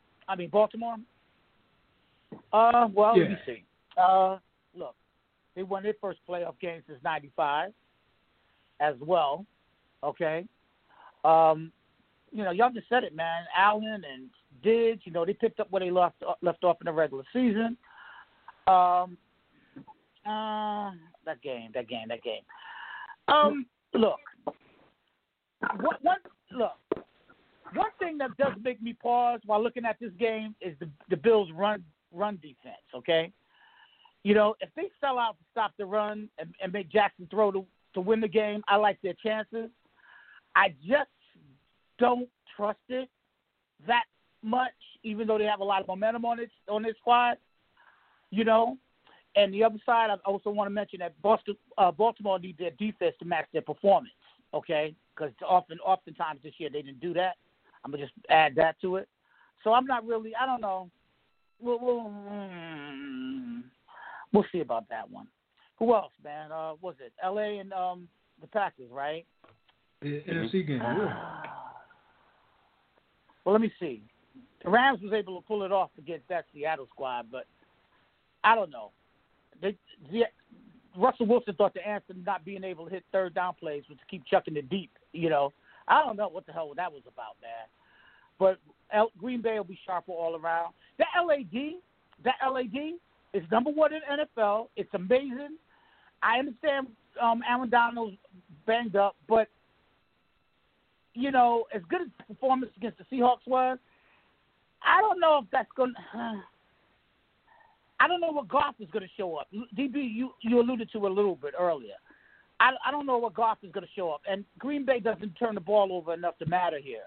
Let me see. Look, they won their first playoff game since '95 as well. Okay. Y'all just said it, man. Allen and Diggs, they picked up where they left off in the regular season. That game. Look. One thing that does make me pause while looking at this game is the Bills' run defense. Okay, if they sell out to stop the run and make Jackson throw to win the game, I like their chances. I just don't trust it that much, even though they have a lot of momentum on their squad. And the other side, I also want to mention that Baltimore need their defense to match their performance. Okay, because oftentimes this year they didn't do that. I'm gonna just add that to it. So I'm not really. I don't know. We'll see about that one. Who else, man? Was it L.A. and the Packers, right? The NFC game. Well, let me see. The Rams was able to pull it off against that Seattle squad, but I don't know. Russell Wilson thought the answer to not being able to hit third down plays was to keep chucking it deep. I don't know what the hell that was about, man. But Green Bay will be sharper all around. That LAD is number one in NFL. It's amazing. I understand Aaron Donald's banged up, but as good as the performance against the Seahawks was, I don't know if that's going to I don't know what Goff is going to show up. DB, you alluded to a little bit earlier. I don't know what Goff is going to show up. And Green Bay doesn't turn the ball over enough to matter here.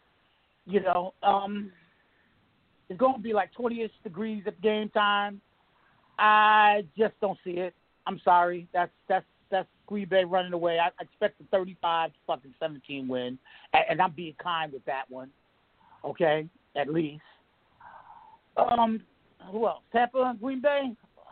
It's going to be like 20-ish degrees at game time. I just don't see it. I'm sorry. That's Green Bay running away. I expect a 35-17 win, and I'm being kind with that one. Okay, at least. Who else? Tampa, Green Bay.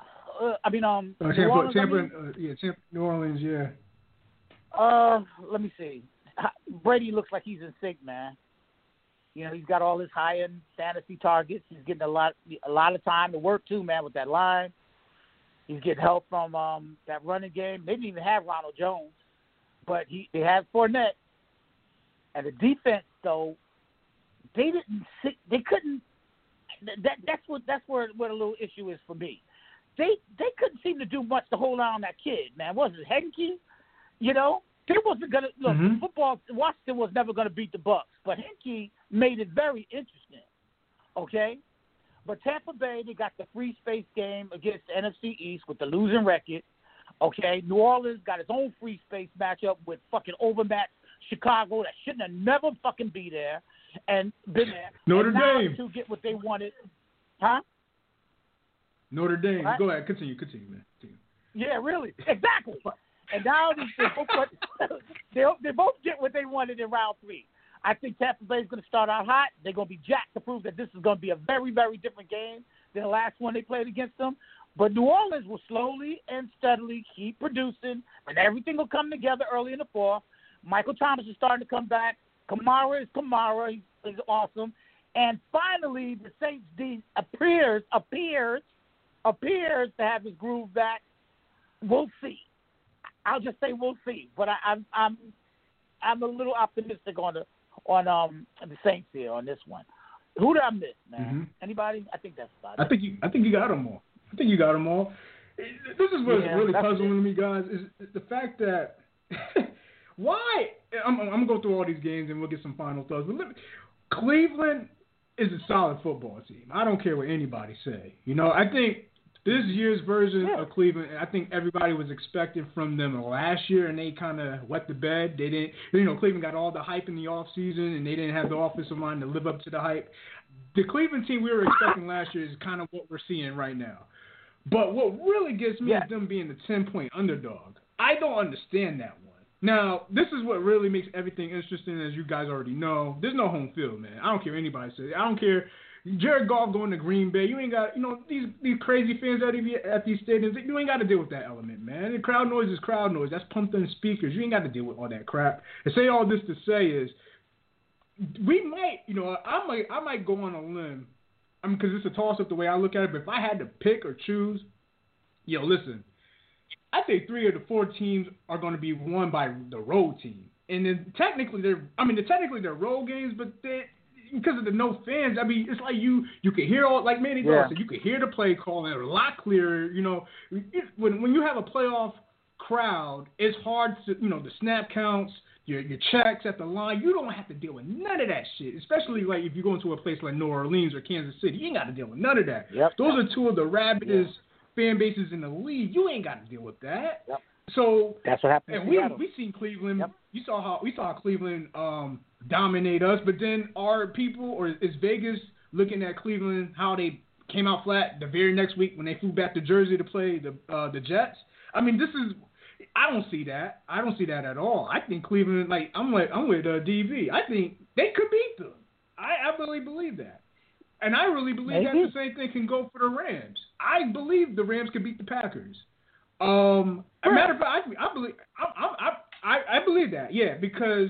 New Orleans, yeah. Let me see. Brady looks like he's in sync, man. He's got all his high-end fantasy targets. He's getting a lot of time to work too, man, with that line. He's getting help from that running game. They didn't even have Ronald Jones, but they had Fournette. And the defense, though, they couldn't. That's where the little issue is for me. They couldn't seem to do much to hold on that kid, man. Was it Henke? They wasn't gonna look. Football. Washington was never gonna beat the Bucs, but Henke made it very interesting. okay? But Tampa Bay, they got the free space game against the NFC East with the losing record, okay? New Orleans got its own free space matchup with fucking overmatched Chicago that shouldn't have never fucking be there and been there. Notre Dame. To get what they wanted. Huh? Notre Dame. Right? Go ahead. Continue, man. Continue. Yeah, really. Exactly. And now they both get what they wanted in round 3. I think Tampa Bay is going to start out hot. They're going to be jacked to prove that this is going to be a very, very different game than the last one they played against them. But New Orleans will slowly and steadily keep producing, and everything will come together early in the fourth. Michael Thomas is starting to come back. Kamara is Kamara. He's awesome. And finally, the Saints D appears to have his groove back. We'll see. I'll just say we'll see. But I'm a little optimistic on the Saints here on this one. Who did I miss, man? Mm-hmm. Anybody? I think that's about it. I think you got them all. This is what's really puzzling me, guys, is the fact that why I'm gonna go through all these games and we'll get some final thoughts. But Cleveland is a solid football team. I don't care what anybody say. I think this year's version of Cleveland, I think everybody was expecting from them last year, and they kind of wet the bed. They didn't, Cleveland got all the hype in the offseason, and they didn't have the offensive line to live up to the hype. The Cleveland team we were expecting last year is kind of what we're seeing right now. But what really gets me is them being the 10-point underdog. I don't understand that one. Now, this is what really makes everything interesting, as you guys already know. There's no home field, man. I don't care what anybody says. I don't care. Jared Goff going to Green Bay, you ain't got, these crazy fans at these stadiums, you ain't got to deal with that element, man. The crowd noise is crowd noise. That's pumped in speakers. You ain't got to deal with all that crap. And say all this to say is, we might, I might go on a limb, because it's a toss-up the way I look at it, but if I had to pick or choose, listen, I say 3 of the 4 teams are going to be won by the road team. And then technically they're road games, but because of the no fans, it's like you can hear all, like Manny Dawson said, you can hear the play calling a lot clearer. When you have a playoff crowd, it's hard to, the snap counts, your checks at the line, you don't have to deal with none of that shit. Especially like if you go into a place like New Orleans or Kansas City, you ain't got to deal with none of that. Yep. Those are 2 of the rabidest fan bases in the league. You ain't got to deal with that. Yep. So that's what happened. And we seen Cleveland. Yep. We saw Cleveland dominate us, but then our people, or is Vegas looking at Cleveland how they came out flat the very next week when they flew back to Jersey to play the Jets? I don't see that. I don't see that at all. I think Cleveland, I'm with DB. I think they could beat them. I really believe that. And I really believe that the same thing can go for the Rams. I believe the Rams could beat the Packers. Matter of fact, I believe that, because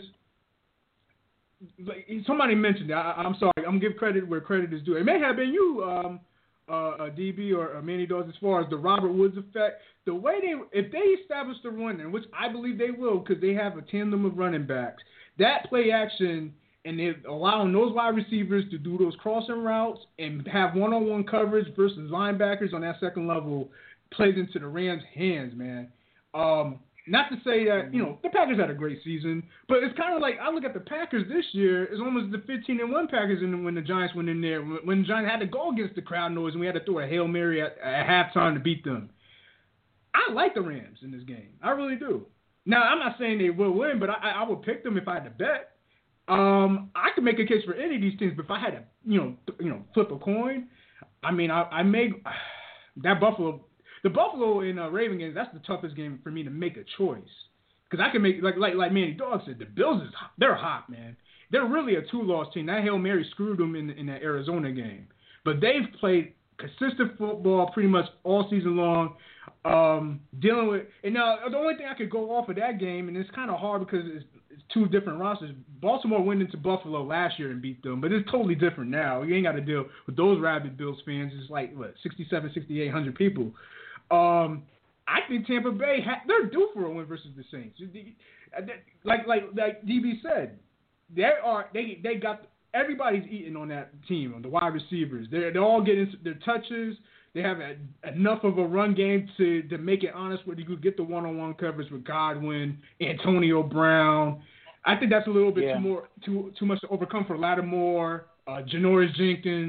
somebody mentioned it. I'm sorry. I'm gonna give credit where credit is due. It may have been you, DB or Manny Dawes, as far as the Robert Woods effect. The way if they establish the run, and which I believe they will, because they have a tandem of running backs, that play action. And they're allowing those wide receivers to do those crossing routes and have one-on-one coverage versus linebackers on that second level plays into the Rams' hands, man. Not to say that, the Packers had a great season, but it's kind of like I look at the Packers this year, it's almost the 15-1 Packers when the Giants went in there, when the Giants had to go against the crowd noise and we had to throw a Hail Mary at halftime to beat them. I like the Rams in this game. I really do. Now, I'm not saying they will win, but I would pick them if I had to bet. I could make a case for any of these teams, but if I had to, flip a coin, I may that Buffalo, the Buffalo and Raven games. That's the toughest game for me to make a choice because I can make like Manny Dawg said, the Bills they're hot, man. They're really a 2-loss team. That Hail Mary screwed them in that Arizona game, but they've played consistent football pretty much all season long. Dealing with, and now the only thing I could go off of that game, and it's kind of hard because it's 2 different rosters. Baltimore went into Buffalo last year and beat them, but it's totally different now. You ain't got to deal with those rabid Bills fans. It's like 6,800 people. I think Tampa Bay they're due for a win versus the Saints. Like DB said, they got everybody's eating on that team, on the wide receivers. They're all getting their touches. They have enough of a run game to make it honest where you could get the one-on-one coverage with Godwin, Antonio Brown. I think that's a little bit too much to overcome for Lattimore, Janoris Jenkins.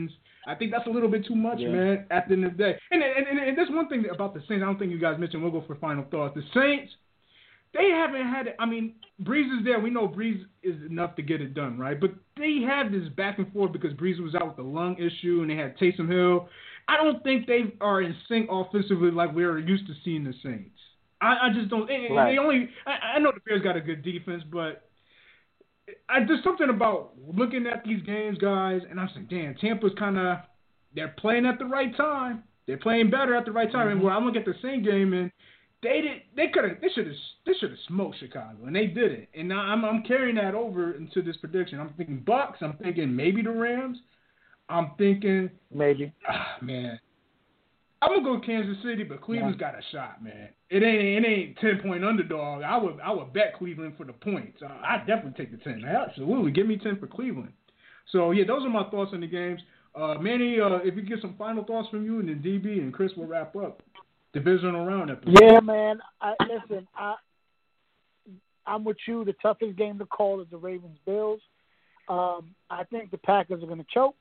I think that's a little bit too much, man, at the end of the day. And there's one thing about the Saints I don't think you guys mentioned. We'll go for final thoughts. The Saints, they haven't had it. I mean, Breeze is there. We know Breeze is enough to get it done, right? But they have this back and forth because Breeze was out with the lung issue and they had Taysom Hill. I don't think they are in sync offensively like we're used to seeing the Saints. I just don't. Right. I know the Bears got a good defense, but there's something about looking at these games, guys, and I'm saying, damn, Tampa's they're playing at the right time. They're playing better at the right time. And when I look at the Saints game, and they should have smoked Chicago, and they didn't. And now I'm carrying that over into this prediction. I'm thinking Bucks. I'm thinking maybe the Rams. I'm thinking maybe. Man, I'm gonna go Kansas City, but Cleveland's got a shot, man. It ain't 10-point underdog. I would bet Cleveland for the points. I'd definitely take the 10. Absolutely, give me 10 for Cleveland. So yeah, those are my thoughts on the games. Manny, if you get some final thoughts from you, and then DB and Chris will wrap up divisional round episode. Yeah, man. Listen, I'm with you. The toughest game to call is the Ravens-Bills. I think the Packers are going to choke.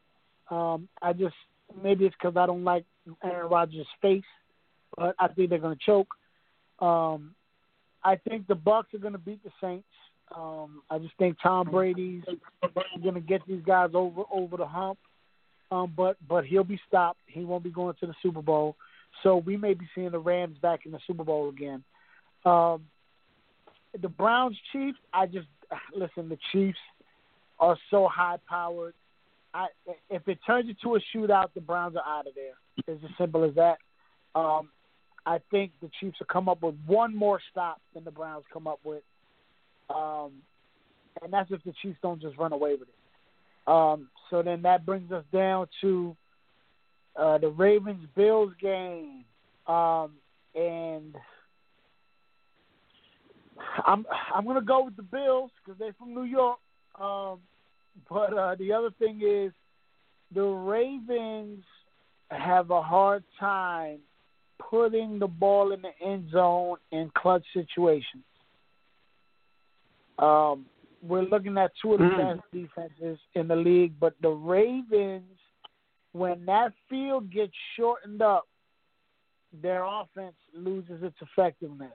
Maybe it's because I don't like Aaron Rodgers' face, but I think they're going to choke. I think the Bucs are going to beat the Saints. I just think Tom Brady's going to get these guys over the hump. But he'll be stopped. He won't be going to the Super Bowl. So we may be seeing the Rams back in the Super Bowl again. The Browns-Chiefs, listen, the Chiefs are so high-powered. If it turns into a shootout, the Browns are out of there. It's as simple as that. I think the Chiefs will come up with one more stop than the Browns come up with. And that's if the Chiefs don't just run away with it. So then that brings us down to the Ravens-Bills game. And I'm going to go with the Bills because they're from New York. But the other thing is the Ravens have a hard time putting the ball in the end zone in clutch situations. We're looking at two of the best defenses in the league, but the Ravens, when that field gets shortened up, their offense loses its effectiveness.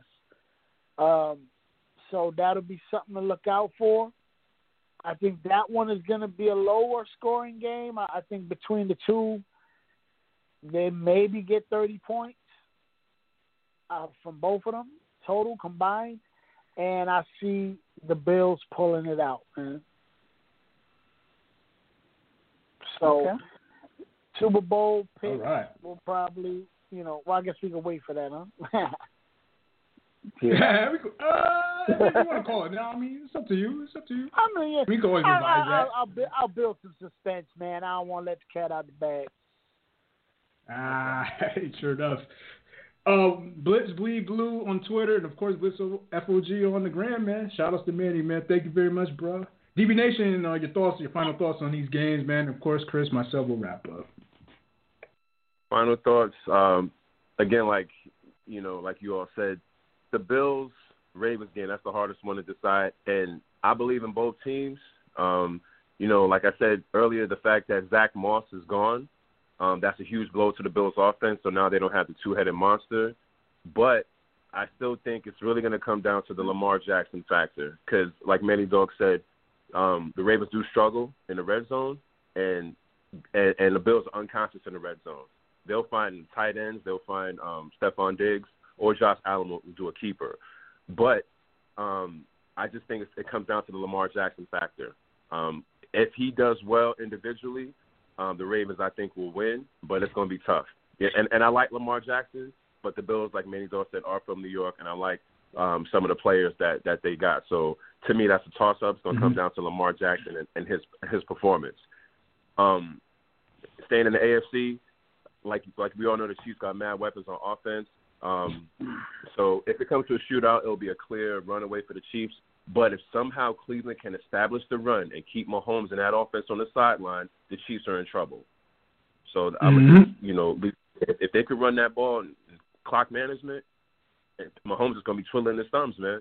So that'll be something to look out for. I think that one is going to be a lower scoring game. I think between the two, they maybe get 30 points from both of them, total combined. And I see the Bills pulling it out, man. So, Super Bowl pick will probably, I guess we can wait for that, huh? Yeah, we could, if you want to call it now, I mean, it's up to you. I mean, yeah. We can always revise that. I'll build some suspense, man. I don't want to let the cat out the bag. Sure enough. Blitz Bleed Blue on Twitter, and of course Blitz FOG on the gram, man. Shout outs to Manny, man. Thank you very much, bro. DB Nation, your final thoughts on these games, man. Of course, Chris, myself will wrap up. Final thoughts. Again, like you all said, the Bills-Ravens game, that's the hardest one to decide. And I believe in both teams. Like I said earlier, the fact that Zach Moss is gone, that's a huge blow to the Bills' offense. So now they don't have the two-headed monster. But I still think it's really going to come down to the Lamar Jackson factor. Because, like Manny Dog said, the Ravens do struggle in the red zone, and the Bills are unconscious in the red zone. They'll find tight ends. They'll find Stephon Diggs, or Josh Allen will do a keeper. But I just think it comes down to the Lamar Jackson factor. If he does well individually, the Ravens, I think, will win, but it's going to be tough. Yeah, and I like Lamar Jackson, but the Bills, like Manny Dawes said, are from New York, and I like some of the players that they got. So, to me, that's a toss-up. It's going to come down to Lamar Jackson and his performance. Staying in the AFC, like we all know, the Chiefs got mad weapons on offense. So if it comes to a shootout, it'll be a clear runaway for the Chiefs. But if somehow Cleveland can establish the run and keep Mahomes and that offense on the sideline, the Chiefs are in trouble. So I would, if they could run that ball and clock management, Mahomes is going to be twiddling his thumbs, man.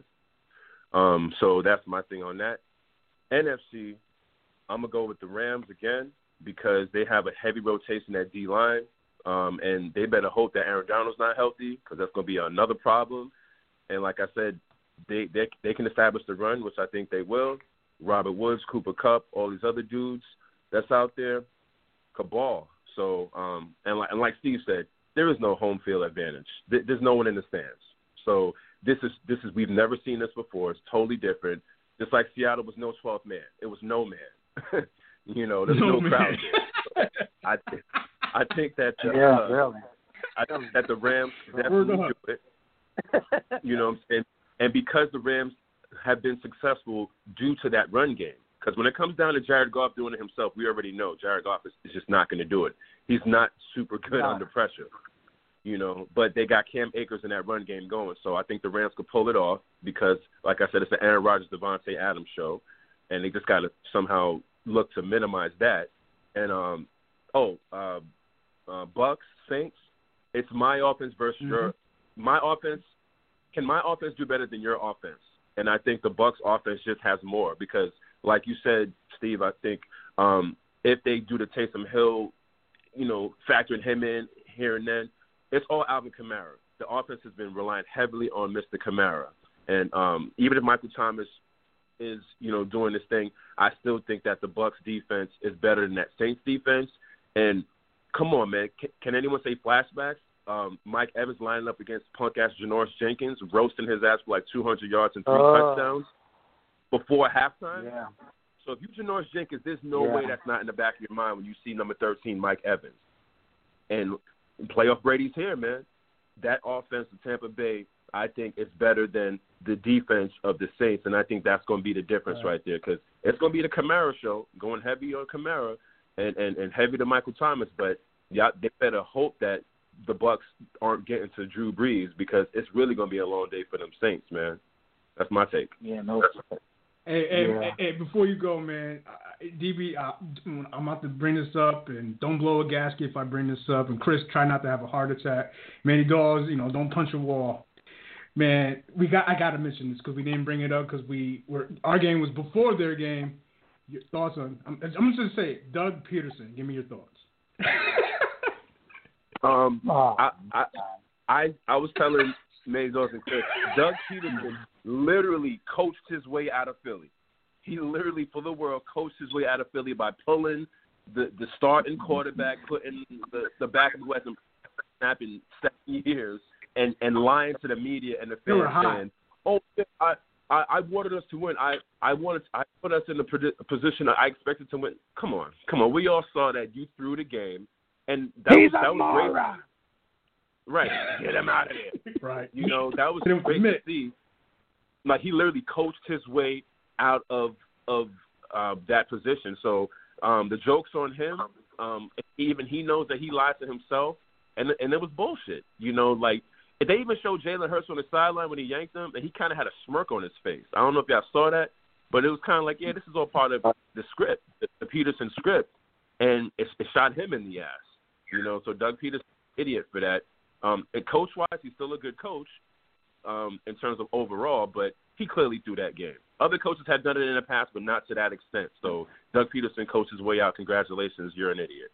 So that's my thing on that. NFC, I'm going to go with the Rams again. because they have a heavy rotation at D-line, and they better hope that Aaron Donald's not healthy because that's going to be another problem. And like I said, they can establish the run, which I think they will. Robert Woods, Cooper Kupp, all these other dudes that's out there, cabal. So, and like Steve said, there is no home field advantage. There's no one in the stands. So this is we've never seen this before. It's totally different. Just like Seattle was no 12th man. It was no man. There's no crowd there. So I think that really. I think that the Rams definitely do it. You know what I'm saying? And because the Rams have been successful due to that run game. Because when it comes down to Jared Goff doing it himself, we already know Jared Goff is just not going to do it. He's not super good under pressure, But they got Cam Akers in that run game going. So I think the Rams could pull it off because, like I said, it's an Aaron Rodgers, Devontae Adams show. And they just got to somehow look to minimize that. And, Bucks, Saints, it's my offense versus your – my offense – can my offense do better than your offense? And I think the Bucks offense just has more because, like you said, Steve, I think if they do the Taysom Hill, factoring him in here and then, it's all Alvin Kamara. The offense has been relying heavily on Mr. Kamara. And even if Michael Thomas is, doing this thing, I still think that the Bucks defense is better than that Saints defense. And come on, man, can anyone say flashbacks? Mike Evans lining up against punk-ass Janoris Jenkins, roasting his ass for like 200 yards and 3 touchdowns before halftime. Yeah. So if you're Janoris Jenkins, there's no way that's not in the back of your mind when you see number 13, Mike Evans. And playoff Brady's here, man. That offense of Tampa Bay, I think, is better than the defense of the Saints, and I think that's going to be the difference right there because it's going to be the Kamara show, going heavy on Kamara and heavy to Michael Thomas. But they better hope that the Bucks aren't getting to Drew Brees because it's really going to be a long day for them Saints, man. That's my take. Yeah, no. Hey, before you go, man, DB, I'm about to bring this up, and don't blow a gasket if I bring this up. And Chris, try not to have a heart attack. Manny Dawes, don't punch a wall. Man, I got to mention this because we didn't bring it up because our game was before their game. Your thoughts on? I'm just gonna say it. Doug Peterson. Give me your thoughts. I was telling Mazos and Chris, Doug Peterson literally coached his way out of Philly. He literally, for the world, coached his way out of Philly by pulling the starting quarterback, putting the back of the West and snapping 7 years, and lying to the media and the fans saying, "Oh, I wanted us to win. I put us in the position I expected to win." Come on. We all saw that you threw the game. And that was great. Right. Get him out of there. Right. That was great to see. Like, he literally coached his way out of that position. So the joke's on him. Even he knows that he lied to himself. And it was bullshit. Like, they even showed Jalen Hurts on the sideline when he yanked him, and he kind of had a smirk on his face. I don't know if y'all saw that, but it was kind of like, yeah, this is all part of the script, the Peterson script. And it shot him in the ass. So Doug Peterson, idiot for that. And coach-wise, he's still a good coach in terms of overall, but he clearly threw that game. Other coaches have done it in the past, but not to that extent. So Doug Peterson coached his way out. Congratulations, you're an idiot.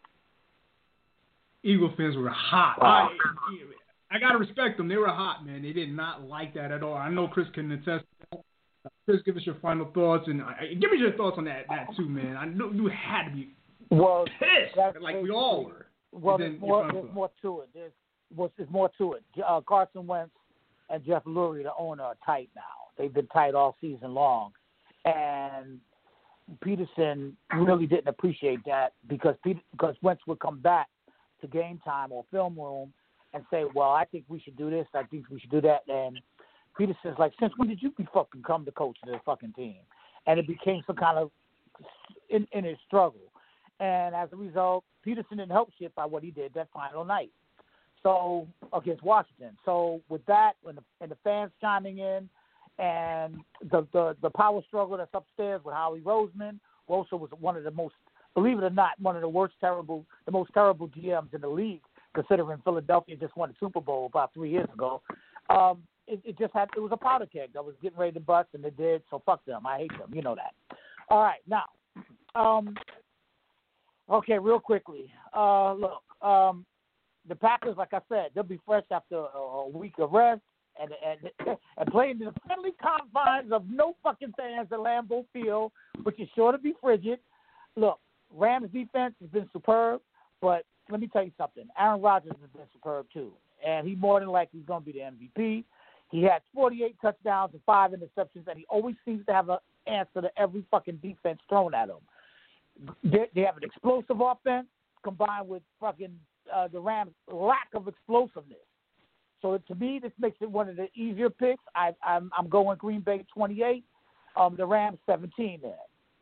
Eagle fans were hot. I got to respect them. They were hot, man. They did not like that at all. I know Chris can attest to that. Chris, give us your final thoughts. And give me your thoughts on that too, man. I know you had to be pissed, like we all were. Well, there's more to it. There's more to it. Carson Wentz and Jeff Lurie, the owner, are tight now. They've been tight all season long. And Peterson really didn't appreciate that because Wentz would come back to game time or film room and say, well, I think we should do this. I think we should do that. And Peterson's like, since when did you fucking come to coach this fucking team? And it became some kind of in his struggle. And as a result, Peterson didn't help shit by what he did that final night. So against Washington. So with that, and the fans chiming in, and the power struggle that's upstairs with Howie Roseman, who also was one of the most, believe it or not, one of the most terrible GMs in the league, considering Philadelphia just won the Super Bowl about 3 years ago. It was a powder keg that was getting ready to bust, and it did. So fuck them. I hate them. You know that. All right, now. Okay, real quickly. Look, the Packers, like I said, they'll be fresh after a week of rest and playing in the friendly confines of no fucking fans at Lambeau Field, which is sure to be frigid. Look, Rams defense has been superb, but let me tell you something. Aaron Rodgers has been superb too, and he more than likely is going to be the MVP. He had 48 touchdowns and 5 interceptions, and he always seems to have an answer to every fucking defense thrown at him. They have an explosive offense combined with fucking the Rams' lack of explosiveness. So to me, this makes it one of the easier picks. I'm going Green Bay 28, the Rams 17 there.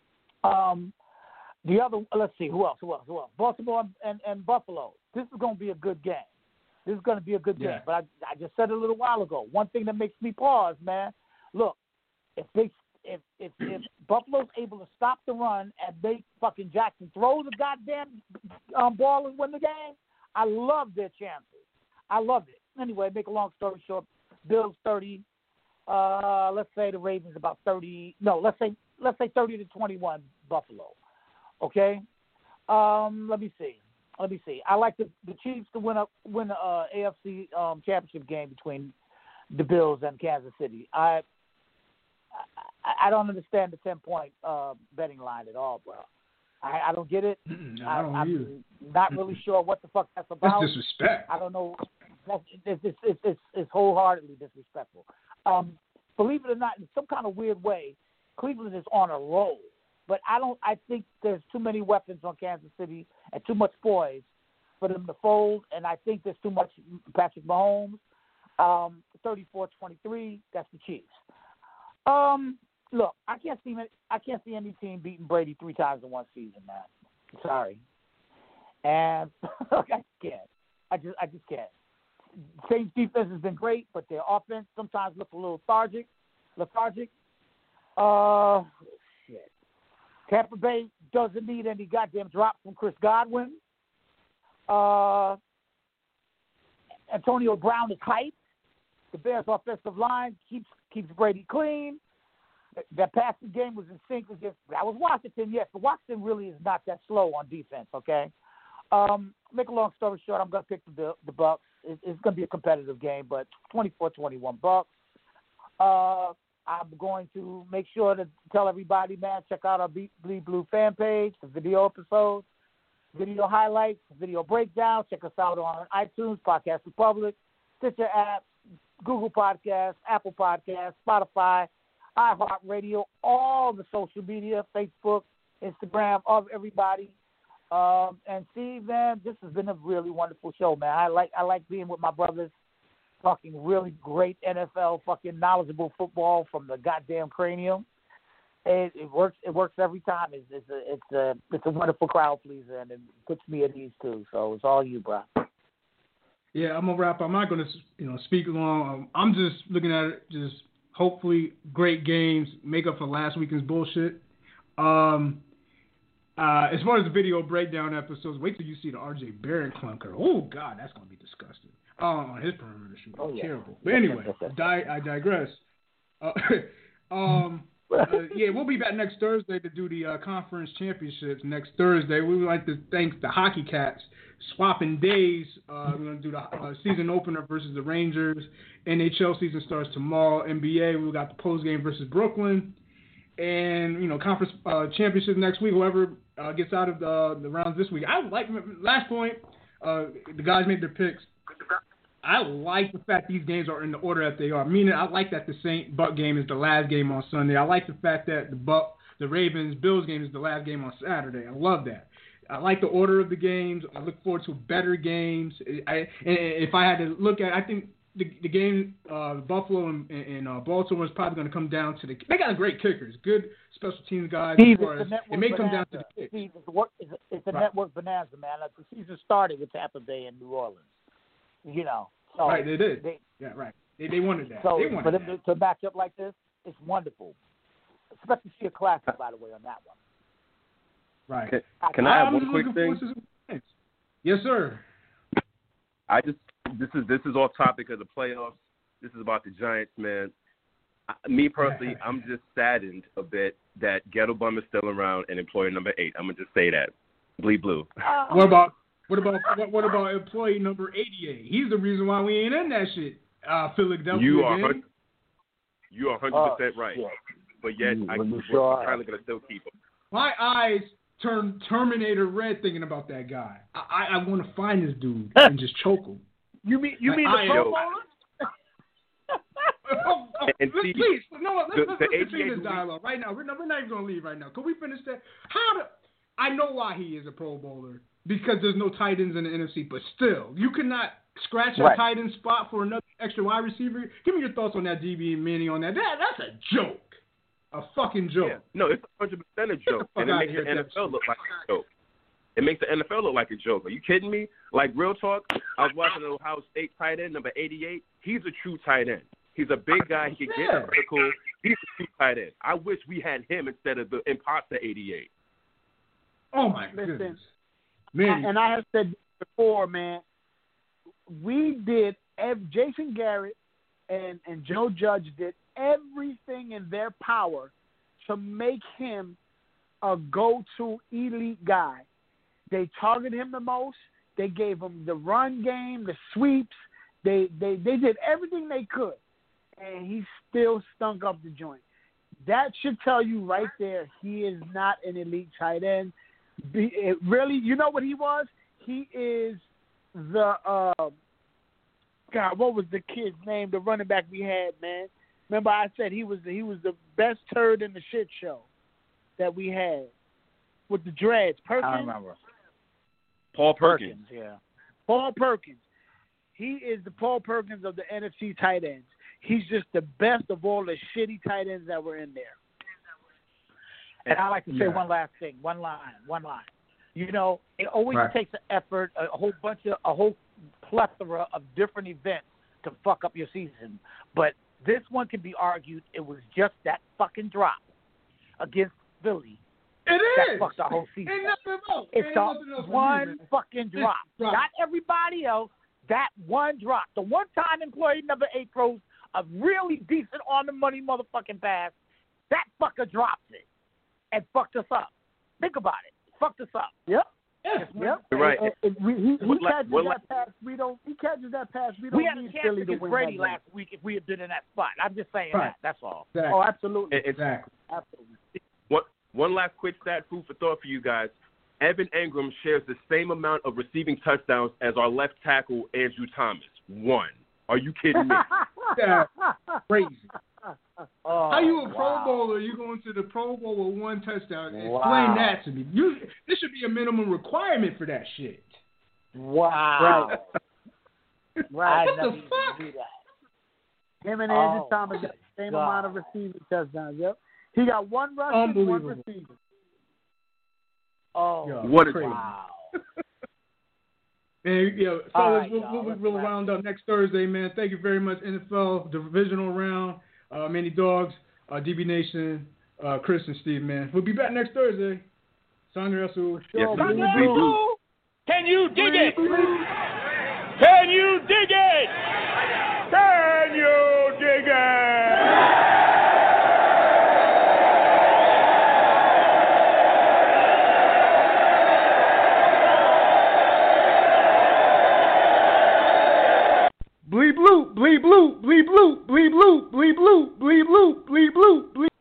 The other, let's see, who else? Baltimore and Buffalo. This is going to be a good game. This is going to be a good game. But I just said a little while ago, one thing that makes me pause, man. Look, if Buffalo's able to stop the run and make fucking Jackson throw the goddamn ball and win the game, I love their chances. I love it. Anyway, make a long story short, Bills 30. Let's say the Ravens about 30. No, let's say 30-21 Buffalo. Okay. Let me see. I like the Chiefs to win a AFC championship game between the Bills and Kansas City. I don't understand the 10-point betting line at all, bro. I don't get it. I'm not really sure what the fuck that's about. That's disrespect. I don't know. It's wholeheartedly disrespectful. Believe it or not, in some kind of weird way, Cleveland is on a roll. But I think there's too many weapons on Kansas City and too much poise for them to fold. And I think there's too much Patrick Mahomes. 34-23. That's the Chiefs. Look, I can't see any team beating Brady 3 times in one season, man. Sorry. And look, I can't. I just can't. Saints defense has been great, but their offense sometimes looks a little lethargic. Shit. Tampa Bay doesn't need any goddamn drop from Chris Godwin. Antonio Brown is hyped. The Bears' offensive line keeps Brady clean. That passing game was in sync against. That was Washington, yes, but Washington really is not that slow on defense. Okay. Make a long story short, I'm going to pick the Bucs. It's going to be a competitive game, but 24-21 Bucs. I'm going to make sure to tell everybody, man, check out our Bleed Blue fan page, the video episodes, video highlights, video breakdowns. Check us out on iTunes, Podcast Republic, Stitcher app, Google Podcasts, Apple Podcasts, Spotify, iHeartRadio, all the social media, Facebook, Instagram, of everybody. And Steve, man, this has been a really wonderful show, man. I like being with my brothers, talking really great NFL, fucking knowledgeable football from the goddamn cranium. It works every time. It's a wonderful crowd pleaser, and it puts me at ease too. So it's all you, bro. Yeah, I'm gonna wrap up. I'm not gonna speak long. I'm just looking at it. Just hopefully great games make up for last weekend's bullshit. As far as the video breakdown episodes, wait till you see the RJ Barrett clunker. Oh God, that's gonna be disgusting. On his perimeter shoot, terrible. But anyway, I digress. Yeah, we'll be back next Thursday to do the conference championships. Next Thursday, we would like to thank the Hockey Cats swapping days. We're going to do the season opener versus the Rangers. NHL season starts tomorrow. NBA, we got the post game versus Brooklyn, and conference championships next week. Whoever gets out of the rounds this week. I like last point. The guys made their picks. I like the fact these games are in the order that they are. Meaning, I like that the Saint-Buck game is the last game on Sunday. I like the fact that the Ravens-Bills game is the last game on Saturday. I love that. I like the order of the games. I look forward to better games. If I had to look at, I think the game Buffalo and Baltimore is probably going to come down to they got great kickers, good special teams guys. Steve, it may come down to the kicks. Steve, it's a network bonanza, man. Like the season started with Tampa Bay and New Orleans. So right, they did. Right. They wanted that. So they wanted for them that. to match up like this, it's wonderful. Especially to see a classic, by the way, on that one. Right. Can I have one quick thing? Yes, sir. This is off topic of the playoffs. This is about the Giants, man. Me personally, I'm just saddened a bit that Ghetto Bum is still around and employee number 8. I'm gonna just say that. Bleed blue. What about employee number 88? He's the reason why we ain't in that shit. Philadelphia. You are 100% right. Yeah. But yet, we're finally gonna still keep him. My eyes turn Terminator red thinking about that guy. I want to find this dude and just choke him. You mean the Pro Bowler? Please, let's continue this dialogue right now. We're not even gonna leave right now. Can we finish that? I know why he is a Pro Bowler, because there's no tight ends in the NFC. But still, you cannot scratch a tight end spot for another extra wide receiver. Give me your thoughts on that, DB and Manny, on that. That's a joke. A fucking joke. Yeah. No, it's 100% a joke. And it makes the NFL look like a joke. It makes the NFL look like a joke. Are you kidding me? Like, real talk, I was watching the Ohio State tight end, number 88. He's a true tight end. He's a big guy. He can get vertical. He's a true tight end. I wish we had him instead of the imposter 88. Oh, my goodness. Man. And I have said before, man, we did, Jason Garrett and Joe Judge did everything in their power to make him a go-to elite guy. They targeted him the most. They gave him the run game, the sweeps. They did everything they could, and he still stunk up the joint. That should tell you right there he is not an elite tight end. Really, you know what he was? He is the God. What was the kid's name? The running back we had, man. Remember, I said he was the best turd in the shit show that we had with the dreads. Perkins. I remember. Paul Perkins. Yeah. Paul Perkins. He is the Paul Perkins of the NFC tight ends. He's just the best of all the shitty tight ends that were in there. And I like to say one last thing, one line. You know, it always takes an effort, a whole plethora of different events to fuck up your season. But this one can be argued it was just that fucking drop against Philly. That fucked our whole season. It's one fucking drop. Not everybody else. That one drop. The one-time employee number 8 throws a really decent on-the-money motherfucking pass. That fucker drops it and fucked us up. Think about it. Fucked us up. Yep. You're right. He catches that pass. We had a chance Philly against to win Brady last week if we had been in that spot. I'm just saying that. That's all. Exactly. Oh, absolutely. Exactly. One last quick stat, food for thought for you guys. Evan Engram shares the same amount of receiving touchdowns as our left tackle, Andrew Thomas. 1. Are you kidding me? That's crazy. How you a Pro Bowler? You going to the Pro Bowl with 1 touchdown? Explain that to me. This should be a minimum requirement for that shit. Wow. Right. What the fuck? Him and Andrew Thomas got the same amount of receiving touchdowns. Yep. He got 1 rushing, 1 receiving. Oh, what is crazy? Wow. Man, fellas, we'll round up next Thursday, man. Thank you very much, NFL divisional round, Manny Dogs, DB Nation, Chris and Steve, man. We'll be back next Thursday. Sandra Russell. Yes, can you dig it? Can you dig it? Can you dig it? Bleed blue, bleed blue, bleed blue, bleed blue, bleed blue, bleed blue, bleed blue, bleed.